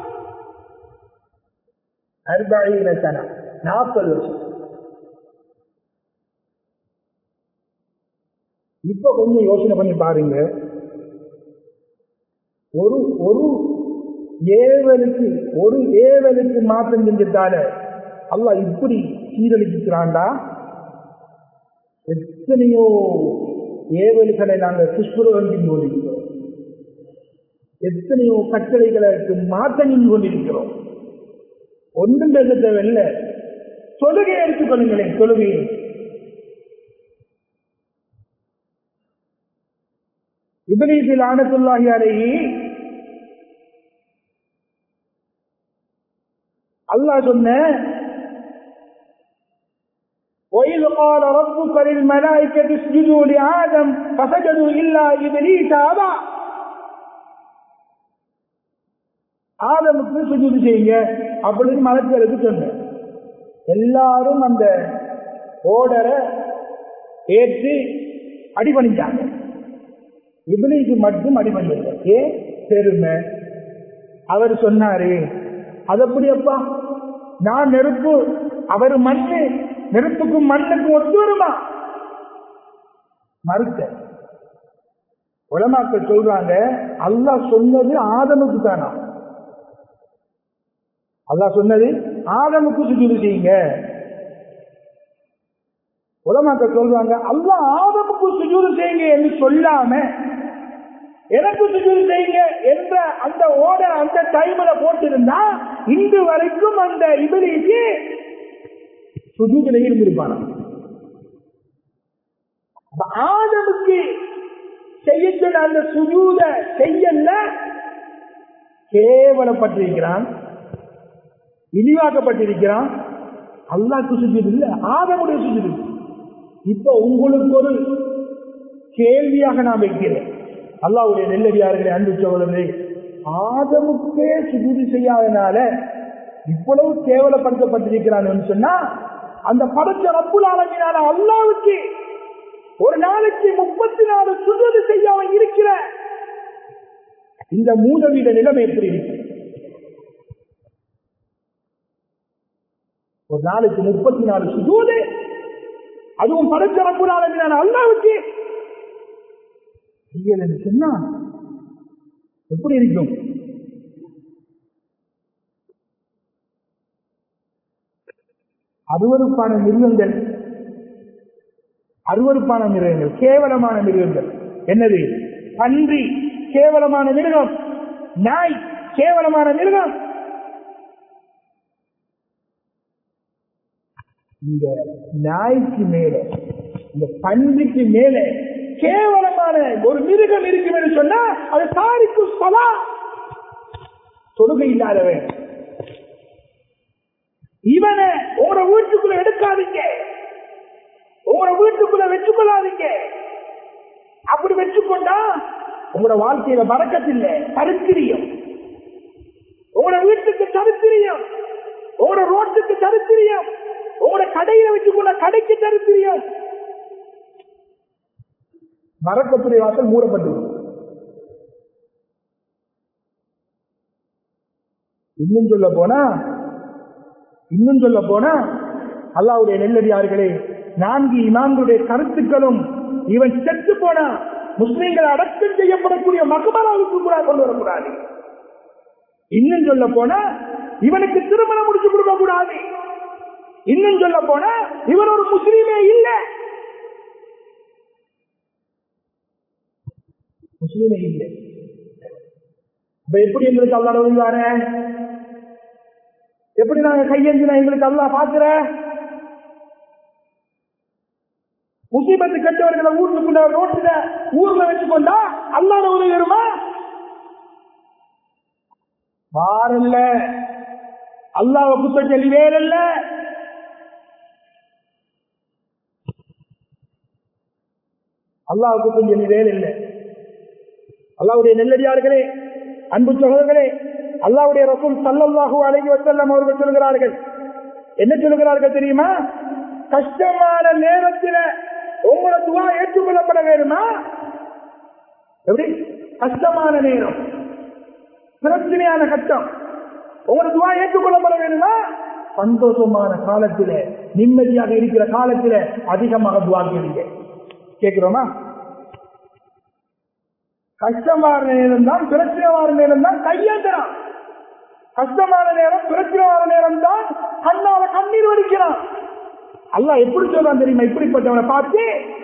40 سنة 40 வருஷம். இப்ப கொஞ்சம் யோசனை பண்ணி பாருங்க, ஒரு ஏவலுக்கு மாற்றம் செஞ்சிட்டால அல்லாஹ் இப்படி சீரழிக்கிறான்டா. எத்தனையோ ஏவல்களை நாங்கள் துஷ்பிரயோகம் கொண்டிருக்கிறோம், எத்தனையோ கட்டளைகளுக்கு மாற்றம் கொண்டிருக்கிறோம். ஒன்றும் பேச தேவையில்லை. தொழுகையை எடுத்துக்கொள்ளுங்களேன். தொழுகையை இப்லீஸ் லானத்துல்லாஹி அலைஹி அல்லாஹ் சொன்ன, وَإِذْ قَالَ رَبُّكَ لِلْمَلَائِكَةِ اسْجُدُوا لِآدَمَ فَسَجَدُوا إِلَّا إِبْلِيسَ أَبَى. ஆதமுக்கு சுஜூது செய்யுங்க அப்படின்னு மலக்குகளுக்கு சொன்னேன். எல்லாரும் அந்த ஓர்டரை ஏற்று அடிபணிஞ்சாங்க. இப்லீஸ் மட்டும் அடிபணியல. ஏன்? பெருமை. அவர் சொன்னாரு, அது எப்படியப்பா, நான் நெருப்பு, அவர் மண்ணு, நெருப்புக்கும் மண்ணுக்கும் ஒத்து வருமா? மறுத்த உலமாக்கள் சொல்றாங்க, அல்லாஹ் சொன்னது ஆதமுக்கு தானா? அல்லாஹ் சொன்னது ஆதமுக்கு சுஜூது செய்யுங்க. உலமாக்கள் சொல்றாங்க, அல்லாஹ் ஆதமுக்கு சுஜூது செய்யுங்க என்று சொல்லாம எனக்கு சுஜூது செய்யுங்க என்ற அந்த ஓர்டர் அந்த டைம்ல போட்டிருந்தா இன்று வரைக்கும் அந்த இப்லீஸ் சுஜூதில் இருந்திருப்பான. ஆதமுக்கு செய்ய சொன்ன அந்த சுஜூத செய்யல, கேவலப்பட்டிருக்கிறான், இழிவாக்கப்பட்டிருக்கிறான். அல்லாஹ்க்கு சுஜூது இல்ல, ஆதமுடைய சுஜூது. இப்ப உங்களுக்கு ஒரு கேள்வியாக நான் வைக்கிறேன், அல்லாஹ்வுடைய நெல்லடியார்களே, அன்பு சகோதரர்களே, ஆதமுக்கே சுஜூது செய்யாதனால இவ்வளவு கேவலப்படுத்தப்பட்டிருக்கிறான் சொன்னா, அந்த படைச்ச ரப்புல் ஆலமீனான அல்லாஹ்வுக்கு ஒரு நாளைக்கு 34 சுஜூது செய்யாம இருக்கிற இந்த மூதவீட நிலைமை எப்படி இருக்கு? ஒரு நாளைக்கு 34 சுஜூது, அதுவும் படைச்ச ரப்புல் ஆலமீனான அல்லாஹ்வுக்கு செய்யலன்னு சொன்னா எப்படி இருக்கும்? அருவருப்பான மிருகங்கள், கேவலமான மிருகங்கள். என்னது? பன்றி கேவலமான மிருகம், நாய் கேவலமான மிருகம். இந்த நாய்க்கு மேல, இந்த பன்றிக்கு மேல கேவலமான ஒரு மிருகம் இருக்கும் என்று சொன்னா அது தாரிக்கு ஸலா, தொழுகை இல்லாதவன். இவனை உங்களோட வீட்டுக்குள்ள எடுக்காதீங்க, உங்களோட வீட்டுக்குள்ள வச்சுக்கொள்ளாதீங்க. அப்படி வச்சுக்கொண்டா உங்களோட வாழ்க்கையில பறக்கத்தில்லை, சரித்திரியம். உங்களோட வீட்டுக்கு சரித்திரியம், உங்களோட ரோட்டுக்கு சரித்திரியம், உங்களோட கடையில வச்சுக்கொள்ள கடைக்கு சரித்திரியம். பறக்கத்துடைய வாசல் மூடப்பட்டு. இன்னும் சொல்ல போனா அல்லாஹ்வுடைய நெல்லடியார்களே, 4 இமாம்களுடைய கருத்துக்களும் இவன் செத்து போனா முஸ்லிம்கள் அடக்கம் செய்யப்படக்கூடிய மக்பராவுக்கு கூட கொண்டு வரக்கூடாது. இன்னும் சொல்ல போனா இவனுக்கு திருமணம் முடிச்சு கொடுக்க கூடாது. இன்னும் சொல்ல போனா இவன் ஒரு முஸ்லீமே இல்லை, முஸ்லீமே இல்லை. அப்ப எப்படி எங்களுக்கு அல்லாஹ் உதவிவார? எப்படி நாங்க கையெழுந்தினா எங்களுக்கு அல்லாஹ் பாக்குற? முசீபத்து கட்டவர்களை ஊருக்குள்ள ரோட்டுல ஊர்ல வச்சுக்கொண்டா அல்லாஹ் உதவி வருமா? வாரல்ல. அல்லாஹ் குத்த சொல்லி வேறல்ல. அல்லாஹ் குத்த சொல்லி வேற இல்லை. அல்லாஹ்வுடைய நெல்லடியார்களே, அன்பு சகோதரர்களே, அல்லாஹ்வுடைய ரசூல் ஸல்லல்லாஹு அலைஹி வஸல்லம் அவர்கள் சொல்கிறார்கள், என்ன சொல்கிறார்கள் தெரியுமா? கஷ்டமான நேரத்தில் உங்களோட துஆ ஏற்றுக்கொள்ளப்பட வேண்டுமா? எப்படி? கஷ்டமான நேரம், பிரச்சனையான கட்டம், உங்களோட துஆ ஏற்றுக்கொள்ளப்பட வேண்டுமா? சந்தோஷமான காலத்தில், நிம்மதியாக இருக்கிற காலத்தில் அதிகமாக துஆ கேளுங்க. கேட்கிறோமா? கஷ்டமான நேரம் தான், பிரச்சனையான நேரம் தான் கையேந்திரம். கஷ்டமான நேரம், பிரச்சனையான நேரம் தான் கண்ணால கண்ணீர் வடிக்கிறான். அல்லாஹ் எப்படி சொல்றான் தெரியுமா? இப்படிப்பட்டவனை பார்த்து,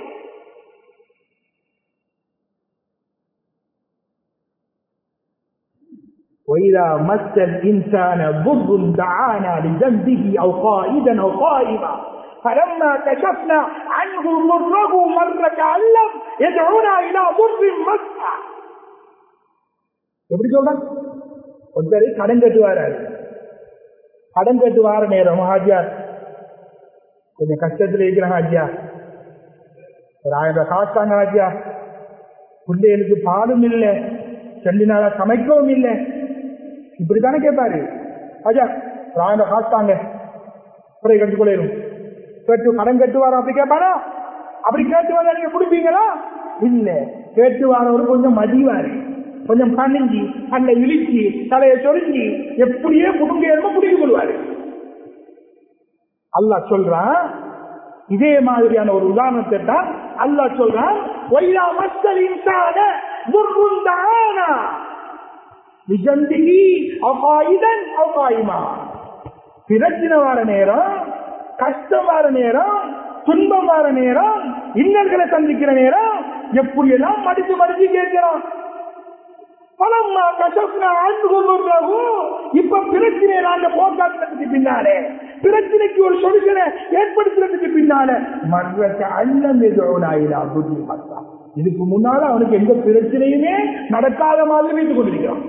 وَإِذَا مَسَّ الْإِنسَانَ ضُرٌّ دَعَانَا لِجَنبِهِ أَوْ قَاعِدًا أَوْ قَائِمًا فَلَمَّا كَشَفْنَا عَنْهُ ضُرَّهُ مَرَّ كَأَن لَّمْ يَدْعُنَا إِلَى ضُرٍّ مَسَّهُ. எப்படி சொல்றான்? ஒருத்தர் கடன் கட்டுவாரு. கடன் கட்டு வார நேரம், ஹாஜியார் கொஞ்சம் கஷ்டத்தில் இருக்கிறாங்க, ஹாஜியார் ஒரு 1000 ரூபாய் காசு தாங்க ஹாஜியார், பிள்ளைகளுக்கு பாலும் இல்லை, 2 நாளா சமைக்கவும் இல்லை, இப்படித்தானே கேட்பாரு. ஹாஜா ஒரு 1000 ரூபாய் காசு தாங்க, குறை கட்டுக்கொள்ளும் கேட்டு கடன் கட்டுவார். அப்படி கேட்பாரா? அப்படி கேட்டு வந்தா நீங்க கொடுப்பீங்களா? இல்ல. கேட்டு வாரவரு கொஞ்சம் மதிவாரு, கொஞ்சம் கணிஞ்சி, கண்ணை இழிச்சி, தலையை சொரிஞ்சி, எப்படியே புடுங்க புடிக்க கொள்வாரு. அல்லாஹ் சொல்றான், இதே மாதிரியான ஒரு உதாரணத்தை தான் அல்லாஹ் சொல்றான். وَإِذَا مَسَّ الْإِنسَانَ ضُرٌّ دَعَانَا لِجَنبِهِ أَوْ قَاعِدًا أَوْ قَائِمًا. பிரச்சனை வார நேரம், கஷ்டம் வார நேரம், துன்பம் வார நேரம், இன்னல்களை சந்திக்கிற நேரம் எப்படியெல்லாம் மடிச்சு மடிச்சு கேட்கிறான். பலம்மா கஷ்டம்னா ஆண்டு கொண்டு இப்ப பிரச்சனை நாங்க போக்காட்டுறதுக்கு பின்னாலே, பிரச்சனைக்கு ஒரு சொல்யூஷனை ஏற்படுத்துறதுக்கு பின்னால மற்றத்தை அல்லம் எதோனாயிரா புத்தி பார்த்தா, இதுக்கு முன்னால அவனுக்கு எந்த பிரச்சனையுமே நடக்காத மாதிரி வைத்துக் கொண்டிருக்கிறான்.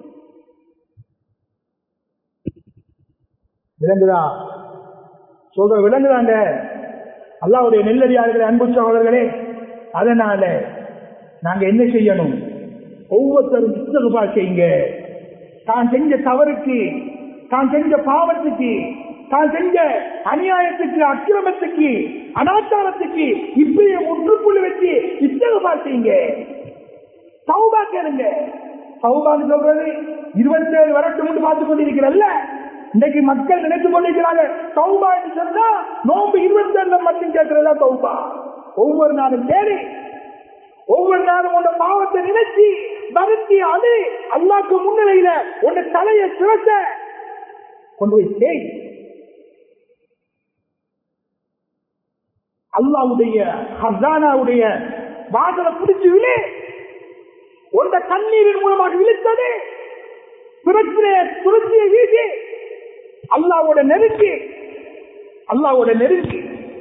விளங்குதா? சொல்ற விளங்குதாங்க? அல்லாஹ்வுடைய நெல்லடியார்களே, அன்பு சகோதரர்களே, அதனால நாங்க என்ன செய்யணும்? ஒவ்வொருத்தரும் இஸ்திக்பார் செய்யுங்க. தான் செஞ்ச தவறுக்கு, தான் செஞ்ச பாவத்துக்கு, தான் செஞ்ச அநியாயத்துக்கு, அக்கிரமத்துக்கு, அனாச்சாரத்துக்கு இப்படியே முற்றுப்புள்ளி வச்சு இஸ்திக்பார் செய்யுங்க. தௌபா கேளுங்க. தௌபான்னு சொல்றது 27 வருஷம் பார்த்து கொண்டிருக்கிறல்ல, இன்னைக்கு மக்கள் நினைத்துக் கொண்டிருக்கிறாங்க தௌபா என்று சொன்னா நோம்பு 27 மட்டும் கேட்கிறதா தௌபா. ஒவ்வொரு நாளும் தேடி, ஒவ்வொரு நாளும் உன்னை பாவத்தை நினைச்சு வருத்தி அது அல்லாஹ்வுக்கு முன்னிலையில உன்னை தலையை சுரத்த கொண்டு போய் செய். அல்லாஹ்வுடைய ஹஸானாவுடைய வாசலை பிடிச்சு விழு. உன்னை கண்ணீரின் மூலமாக விழித்தது பிரச்சனையை துருத்தியை வீசி அல்லாஹ்வோட நெருங்கி, அல்லாஹ்வோட நெருங்கி.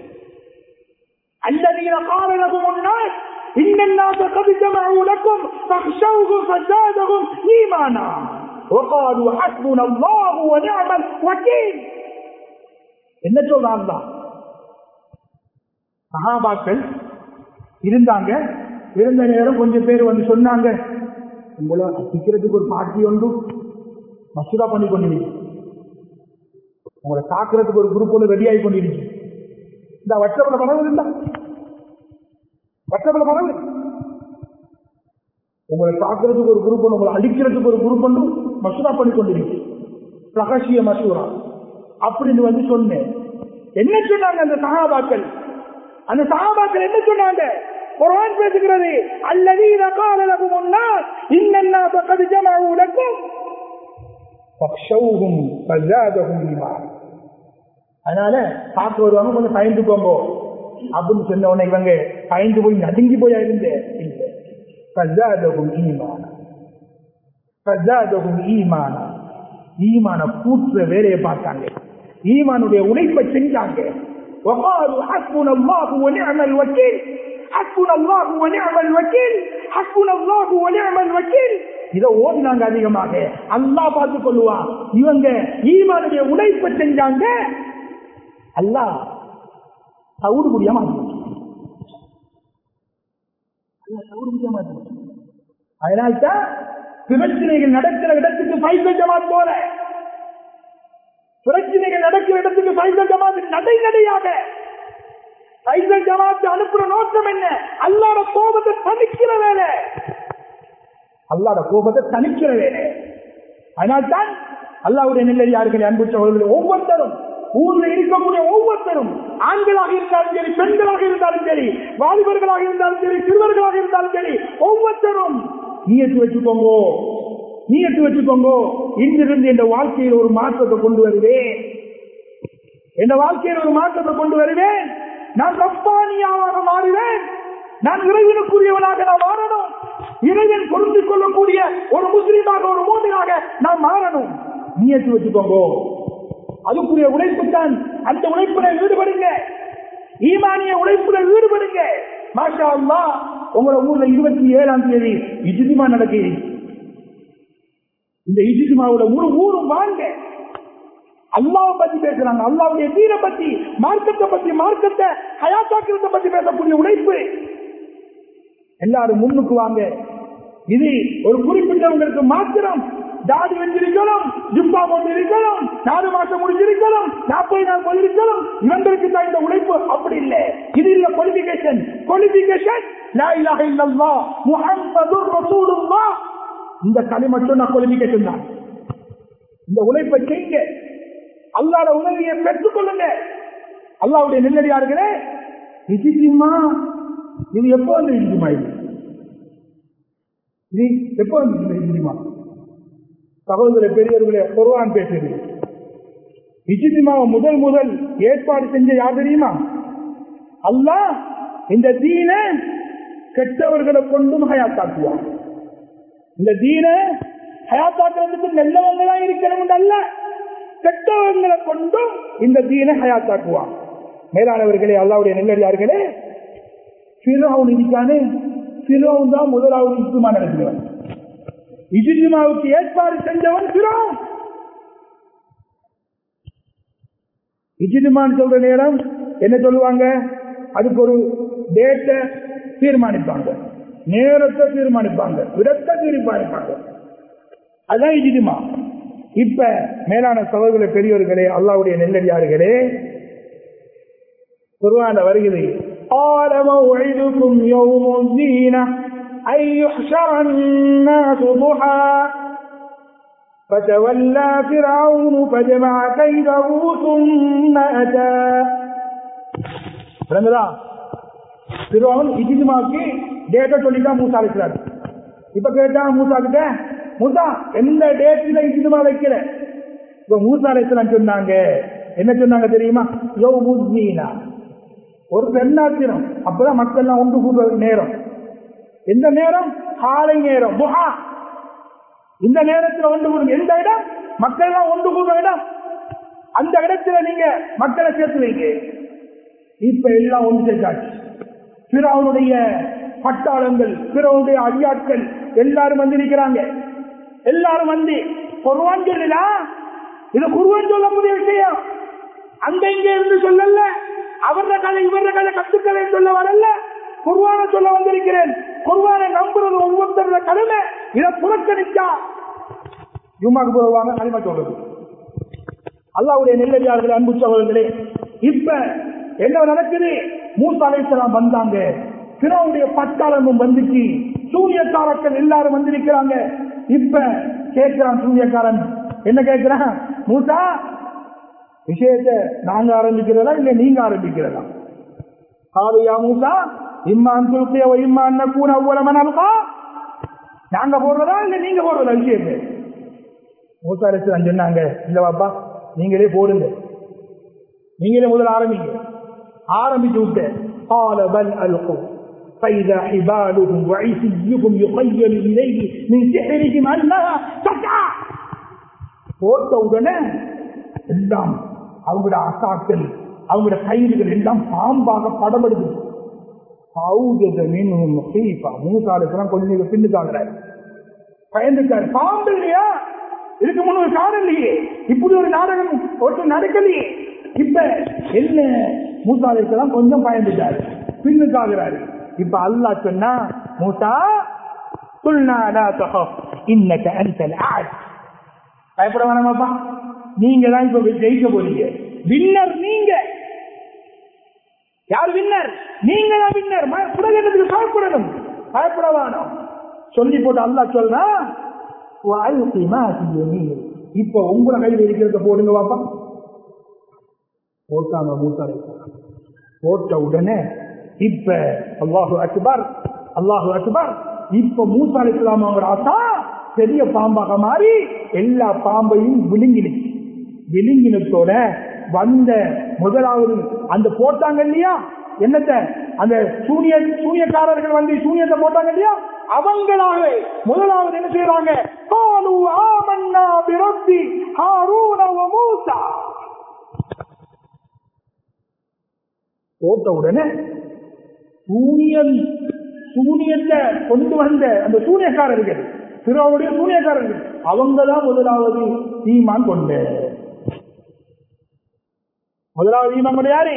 الذين قال لهم الناس إن الناس قد جمعوا لكم فاخشوهم فزادهم إيمانا وقالوا حسبنا الله ونعم الوكيل. என்ன சொல்றாங்க? சஹாபாக்கள் இருந்தாங்க, இருந்த நேரம் கொஞ்சம் பேர் வந்து சொன்னாங்க, உங்களை சிக்கிறதுக்கு ஒரு பார்ட்டி ஒன்று மசூதா பண்ணி கொண்டிருக்கு, உங்களை தாக்குறதுக்கு ஒரு குரூப் ஒன்று ரெடி ஆகி கொண்டிருக்கு. இந்த வட்டப்பட பணம் இருந்தா வட்டப்பட பணம், உங்களை தாக்குறதுக்கு ஒரு குரூப் ஒன்று, உங்களை அடிக்கிறதுக்கு ஒரு குரூப் ஒன்று மசூதா பண்ணி கொண்டிருக்கு, ரகசிய மசூரா அப்படின்னு வந்து சொன்னேன். என்ன சொன்னாங்க அந்த சஹாபாக்கள்? அந்த சஹாபாக்கள் என்ன சொன்னாங்க? குர்ஆன் பேசுகிறது, அல்லதீன கால லஹும் الناس إن الناس قد جمعوا لكم فاخشوهم فزادهم إيمانا. அதனால பார்த்து வருவாங்க, கொஞ்சம் பயந்து போங்க அப்படின்னு சொன்ன உடனே இவங்க பயந்து போய் நடுங்கி போய் இருந்தேன். ஈமான கூற்ற வேலையை பார்த்தாங்க, ஈமானுடைய உழைப்பை செஞ்சாங்க. وقالوا حسبنا الله ونعم الوكيل حسبنا الله ونعم الوكيل حسبنا الله ونعم الوكيل. இதை ஓடினாங்க அதிகமாக. அல்லாஹ் பார்த்துக் கொள்ளுவான். இவங்க ஈமானுடைய உழைப்பை செஞ்சாங்க. அல்லாஹ் சவுடு முடியாம அதனால்தான் பிரச்சனைகள் நடக்கிற இடத்துக்கு பைசல் ஜமாத் போல, பிரச்சனைகள் நடக்கிற இடத்துக்கு பைசல் ஜமாத் நடையாக பைசல் ஜமாத் அனுப்புற நோக்கம் என்ன? அல்லாஹ்வுடைய கோபத்தை தணிக்கிற வேலை, அல்லாஹ்வுடைய கோபத்தை தணிக்கிற வேலை. அதனால்தான் அல்லாஹ்வுடைய நல்லடியார்களே, அன்பு சகோதரர்களே, ஒவ்வொருத்தரும் ஊர்ல இருக்கக்கூடிய ஒவ்வொருத்தரும் ஆண்களாக இருந்தாலும் சரி, பெண்களாக இருந்தாலும் சரி, வாலிபர்களாக இருந்தாலும் சரி, சிறுவர்களாக இருந்தாலும் சரி, ஒவ்வொருத்தரும் நியத்து வச்சுக்கோங்க. இன்றிருந்து என்ற வாழ்க்கையில் ஒரு மாற்றத்தை கொண்டு வருவேன், நான் ரப்பானியாக மாறுவேன், நான் இறைவனுக்குரியவனாக நான் மாறணும், இறைவன் பொருந்திக் கொள்ளக்கூடிய ஒரு முஸ்லீமாக, ஒரு மூமினாக நான் மாறணும். நியத்து வச்சுக்கோங்க. அதுக்குரிய உழைப்பு தான். அந்த உழைப்புல ஈடுபடுங்க, ஈமானிய உழைப்புல ஈடுபடுங்க. மாஷா அல்லாஹ், உங்களோட ஊர்ல 27ஆம் தேதி இஜ்திமா நடக்குது. இந்த இஜ்திமாவுல முழு ஊரும் வாங்க. அல்லாஹ்வை பத்தி பேசுறாங்க, அல்லாஹ்வுடைய தீனை பத்தி, மார்க்கத்தை ஹயாத்தாக்கிறத பத்தி பேசக்கூடிய உழைப்பு. எல்லாரும் முன்னுக்கு வாங்க. இது ஒரு குறிப்பிட்டவங்களுக்கு மாத்திரம். தாடி வச்சிருக்கணும், ஜுப்பா போட்டிருக்கணும், 4 மாசம் முடிஞ்சிருக்கணும், 40 நாள் போயிருக்கணும், இவங்களுக்கு தான் இந்த உழைப்பு. அப்படி இல்லை. இது இல்ல குவாலிபிகேஷன். லா இலாஹ இல்லல்லாஹ் முஹம்மதுர் ரசூலுல்லாஹ், இந்த கலிமா சொன்ன குவாலிபிகேஷன் தான். இந்த உழைப்பை செய்யுங்க, அல்லாஹ்வுடைய உதவியை பெற்றுக் கொள்ளுங்க. அல்லாஹ்வுடைய நல்லடியார்களே, இஜ்திமா இது எப்போ வந்து இஜ்திமா? இது எப்போ வந்து இஜ்திமா? சகோதர பெரியவர்களே, குர்ஆன் பேசுது. இஜ்திமாவை முதல் ஏற்பாடு செஞ்ச யார் தெரியுமா? அல்லாஹ் இந்த தீனை கெட்டவர்களை கொண்டும் ஹயாத்தாக்குவான். இந்த தீனை ஹயாத்தாக்குறதுக்கு நல்லவங்களா இருக்கணும் அல்ல, கெட்டவர்களை கொண்டும் இந்த தீனை ஹயாத்தாக்குவான். மேலானவர்களே, அல்லாஹ்வுடைய நல்லடியார்களே, ஃபிரௌன் இருக்கானே, ஃபிரௌன் தான் முதலாவது இஜ்திமா நடத்துவான். இஜ்திமாவுக்கு ஏற்பாடு செஞ்சவன் ஃபிரௌன். இஜ்திமான்னு சொல்ற நேரம் என்ன சொல்லுவாங்க? அதுக்கு ஒரு டேட்டை தீர்மானிப்பாங்க, நேரத்தை தீர்மானிப்பாங்க, இடத்தை தீர்மானிப்பாங்க. அதான் இஜ்திமா. இப்ப மேலான சகோதரர்களே, பெரியவர்களே, அல்லாஹ்வுடைய நல்லடியார்களே, குர்ஆன்ல வருகிறது, قال موعدكم يوم الزينة أن يحشر الناس ضحى فتولى فرعون فجمع كيده ثم أتى. فرعون இஜ்திமாவுக்கு டேட்டை சொல்லிதான் மூசா அழைக்கிறார். இப்ப கேட்டான் மூசா கிட்ட, மூசா எந்த டேட்ல இஜ்திமா வைக்கிற? இப்ப மூசா அழைக்கலாம் சொன்னாங்க. என்ன சொன்னாங்க தெரியுமா? யௌமுல் ஸீனா, ஒரு பெண்ணாத்திரம். அப்பதான் மக்கள் எல்லாம் ஒன்று கூடுற நேரம். எந்த நேரம்? காலை நேரம், துஹா. இந்த நேரத்தில் ஒன்று கூடும். எந்த இடம்? மக்கள் எல்லாம் ஒன்று கூடுற இடம். அந்த இடத்துல நீங்க மக்களை சேர்த்து வைங்க. இப்ப எல்லாம் ஒன்று சேர்த்தாச்சு. ஃபிரௌனுடைய பட்டாளங்கள், ஃபிரௌனுடைய அடியாட்கள் எல்லாரும் வந்து நிற்கிறாங்க. எல்லாரும் வந்து குர்ஆன் சொல்லலா, இது குர்ஆன் சொல்லக்கூடிய விஷயம். அங்க இங்க இருந்து சொல்லல, அவர கதை இவர கதை கத்துக்களை சொல்ல வரல, குர்ஆனை சொல்ல வந்திருக்கிறேன். குர்ஆனை நம்புறது ஒவ்வொருத்தர கடமை. இதை புறக்கணிச்சா ஜும்மாக்கு போவாங்க, கலிமா சொல்றது. அல்லாஹ்வுடைய நல்லடியார்களே, அன்பு சகோதரர்களே, இப்ப என்ன நடக்குது? மூசா அலைஹிஸ்ஸலாம் வந்தாங்க, ஃபிரௌனுடைய பட்டாளமும் வந்துச்சு, சூனியக்காரர்கள் எல்லாரும் வந்திருக்கிறாங்க. இப்ப கேட்கிறான் சூனியக்காரன், என்ன கேட்கிறான்? மூசா, விஷயத்தை நாங்க ஆரம்பிக்கிறதா இல்ல நீங்க ஆரம்பிக்கிறதா? காலியா மூசா, இம்மான் துல்கிய வ இம்மான் நகூன அவ்வல மன் அல்கா, நாங்க போடுறதா இல்ல நீங்க போடுறதா விஷயத்தை? மூசா அலைஹிஸ்ஸலாம் சொன்னாங்க, இல்ல பாப்பா நீங்களே போடுங்க, நீங்களே முதல்ல ஆரம்பிங்க. ஆரம்பிச்சு விட்டு قال بل القوا فاذا حبالهم وعصيهم يخيل اليه من سحرهم انها تسعى. போட்ட உடனே எல்லாம் அவங்களோட அசாக்கள், அவங்களோட கயிறுகள் எல்லாம் பாம்பாக படமெடுது. மூசாலுக்கெல்லாம் கொஞ்சம் பின்னுக்காகிறாரு, பயந்துட்டாரு. பாம்பு இல்லையா, இதுக்கு முன்ன ஒரு காரணம் இல்லையே, இப்படி ஒரு நாடகம் ஒருத்தர் நடக்கலையே. இப்ப என்ன மூசாலுக்கெல்லாம் கொஞ்சம் பயந்துட்டாரு, பின்னுக்காகிறாரு. இப்ப அல்லாஹ் சொன்னா, மூசா பயப்பட வேணாமாப்பா, நீங்க தான் இப்ப ஜெயிக்க போறீங்க. வின்னர் நீங்க. யார் வின்னர்? நீங்க தான் வின்னர். புலகத்துக்கு பயப்படணும், பயப்பட வேணும் சொல்லி போட்டு அல்லாஹ் சொல்றா, இப்ப உங்களை கையில் இருக்கிறத போடுங்க பாப்பா. போட்டாங்க மூசா. போட்ட உடனே இப்ப அல்லாஹு அக்பர், அல்லாஹு அக்பர். இப்ப மூசா அலைஹிஸ்ஸலாம் அவங்க ஆசா பெரிய பாம்பாக மாறி எல்லா பாம்பையும் விழுங்கினத்தோட வந்த முதலாவது அந்த போட்டாங்க இல்லையா என்னத்த, அந்த சூனியக்காரர்கள் வந்து சூனியத்தை போட்டாங்க இல்லையா, அவங்களாக முதலாவது என்ன செய்யறாங்க, போட்ட உடனே சூனியத்தை கொண்டு வந்த அந்த சூனியக்காரர்கள், பிறவுடைய சூனியக்காரர்கள், அவங்கதான் முதலாவது ஈமான் கொண்ட. முதலாவது ஈமான் கொண்ட யாரு?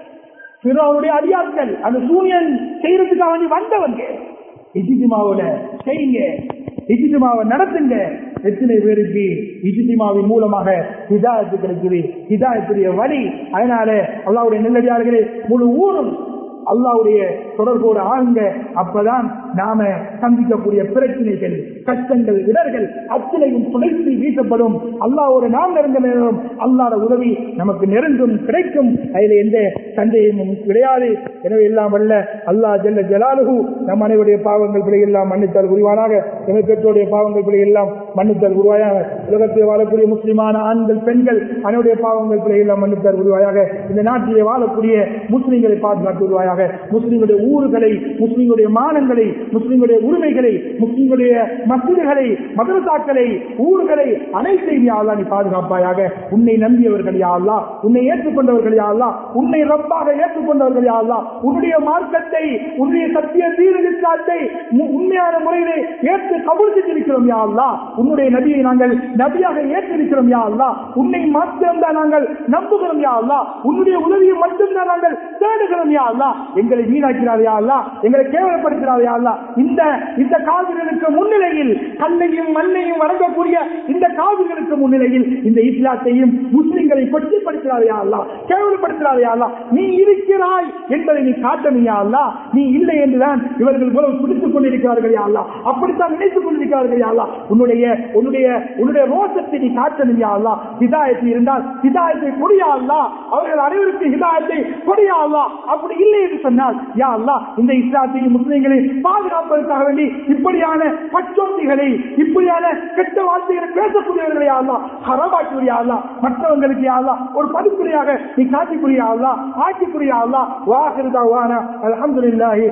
பிறவுடைய அடியாட்கள், அந்த சூனியன் செய்யறதுக்காக வேண்டி வந்தவங்க. இஜ்திமாவுல செய்யுங்க, இஜ்திமாவை நடத்துங்க. எத்தனை பேருக்கு இஜ்திமாவின் மூலமாக ஹிதாயத்து கிடைக்குது, ஹிதாயத்துடைய வழி. அதனால அல்லாஹ்வுடைய நல்லடியார்களே, முழு ஊரும் அல்லாஹ்வுடைய தொடர்போடு ஆளுங்க. அப்பதான் நாம சந்திக்கக்கூடிய பிரச்சனைகள், கஷ்டங்கள், இடர்கள் அத்தனையும் துணைத்து வீசப்படும். அல்லாஹ்வோடு நாம் நெருங்க நேரம் அல்லாஹ்வுடைய உதவி நமக்கு நெருங்கும், கிடைக்கும். அதில் எந்த சந்தேகமும் கிடையாது. எனவே எல்லாம் வல்ல அல்லாஹ் ஜல்ல ஜலாலுஹு நம் அனைவருடைய பாவங்கள் பிழை எல்லாம் மன்னித்தல் உருவானாக. எங்கள் பெற்றோருடைய பாவங்கள் பிழை எல்லாம் மன்னித்தல் உருவாயாக. உலகத்தில் வாழக்கூடிய முஸ்லிமான ஆண்கள் பெண்கள் அனைவருடைய பாவங்கள் பிழை எல்லாம் மன்னித்தல் உருவாயாக. இந்த நாட்டிலே வாழக்கூடிய முஸ்லிம்களை பாதுகாத்து உருவாயாக. முஸ்லிம்களுடைய ஊர்களை, முஸ்லிம்களுடைய மானங்களை, முஸ்லிம்களுடைய உரிமைகளை, முஸ்லிம்களுடைய மஸ்ஜிதுகளை, மதரசாக்களை, ஊர்களை அனைத்தையும் யா அல்லாஹ் நீ பாதுகாப்பாயாக. உன்னை நம்பியவர்கள் யா அல்லாஹ், உன்னை ஏற்றுக்கொண்டவர்கள் யா அல்லாஹ், உன்னை ரப்பாக ஏற்றுக்கொண்டவர்கள் யா அல்லாஹ், உன்னுடைய மார்க்கத்தை, உன்னுடைய சத்திய தீர்க்காத்தை உண்மையான முறையிலே ஏற்று கபூல் செய்திருக்கிறோம் யா அல்லாஹ். உன்னுடைய நபியை நாங்கள் நபியாக ஏற்றிருக்கிறோம் யா அல்லாஹ். உன்னை மாத்திரம்தான் நாங்கள் நம்புகிறோம் யா அல்லாஹ். உன்னுடைய உதவியை மட்டும்தான் நாங்கள் தேடுகிறோம் யா அல்லாஹ். எங்களை வீணாக்கிறார் யா அல்லாஹ், எங்களை கேவலப்படுத்துகிறார் யா அல்லாஹ். இந்த காவிர்களுக்கு முன்னிலையில், கல்லையும் மண்ணையும் வழங்கக்கூடிய இந்த காவிர்களுக்கு முன்னிலையில் இந்த இஸ்லாத்தையும் முஸ்லிம்களை கொச்சைப்படுத்துகிறார் யா அல்லாஹ், கேவலப்படுத்துகிறார் யா அல்லாஹ். நீ இருக்கிறாய் என்பதை நீ காட்டணும் யா அல்லாஹ். நீ இல்லை என்றுதான் இவர்கள் போல பிடித்துக் கொண்டிருக்கிறார்கள் யா அல்லாஹ், அப்படித்தான் நினைத்துக் கொண்டிருக்கிறார்கள் யா அல்லாஹ். உன்னுடைய ரோசத்தை நீ காட்டணும் யா அல்லாஹ். ஹிதாயத்து இருந்தால் ஹிதாயத்தை கொடியா அல்லாஹ், அவர்கள் அனைவருக்கும் ஹிதாயத்தை கொடியா அல்லாஹ். அப்படி இல்லை என்று சொன்னால் யா அல்லாஹ், இந்த இஸ்லாத்தையும் முஸ்லிம்களை பாதுகாப்பதற்காக வேண்டி இப்படியான பச்சோந்திகளை, இப்படியான கெட்ட வார்த்தைகளை பேசக்கூடியவர்களை யா அல்லாஹ் ஹராமாக்கியா அல்லாஹ். மற்றவங்களுக்கு யா அல்லாஹ் ஒரு படிப்புரையாக நீ காட்டிக்கூடிய அல்லாஹ், ஆக்கிக்கூடிய அல்லாஹ். வாஹிரு தஅவானா அல்ஹம்துலில்லாஹி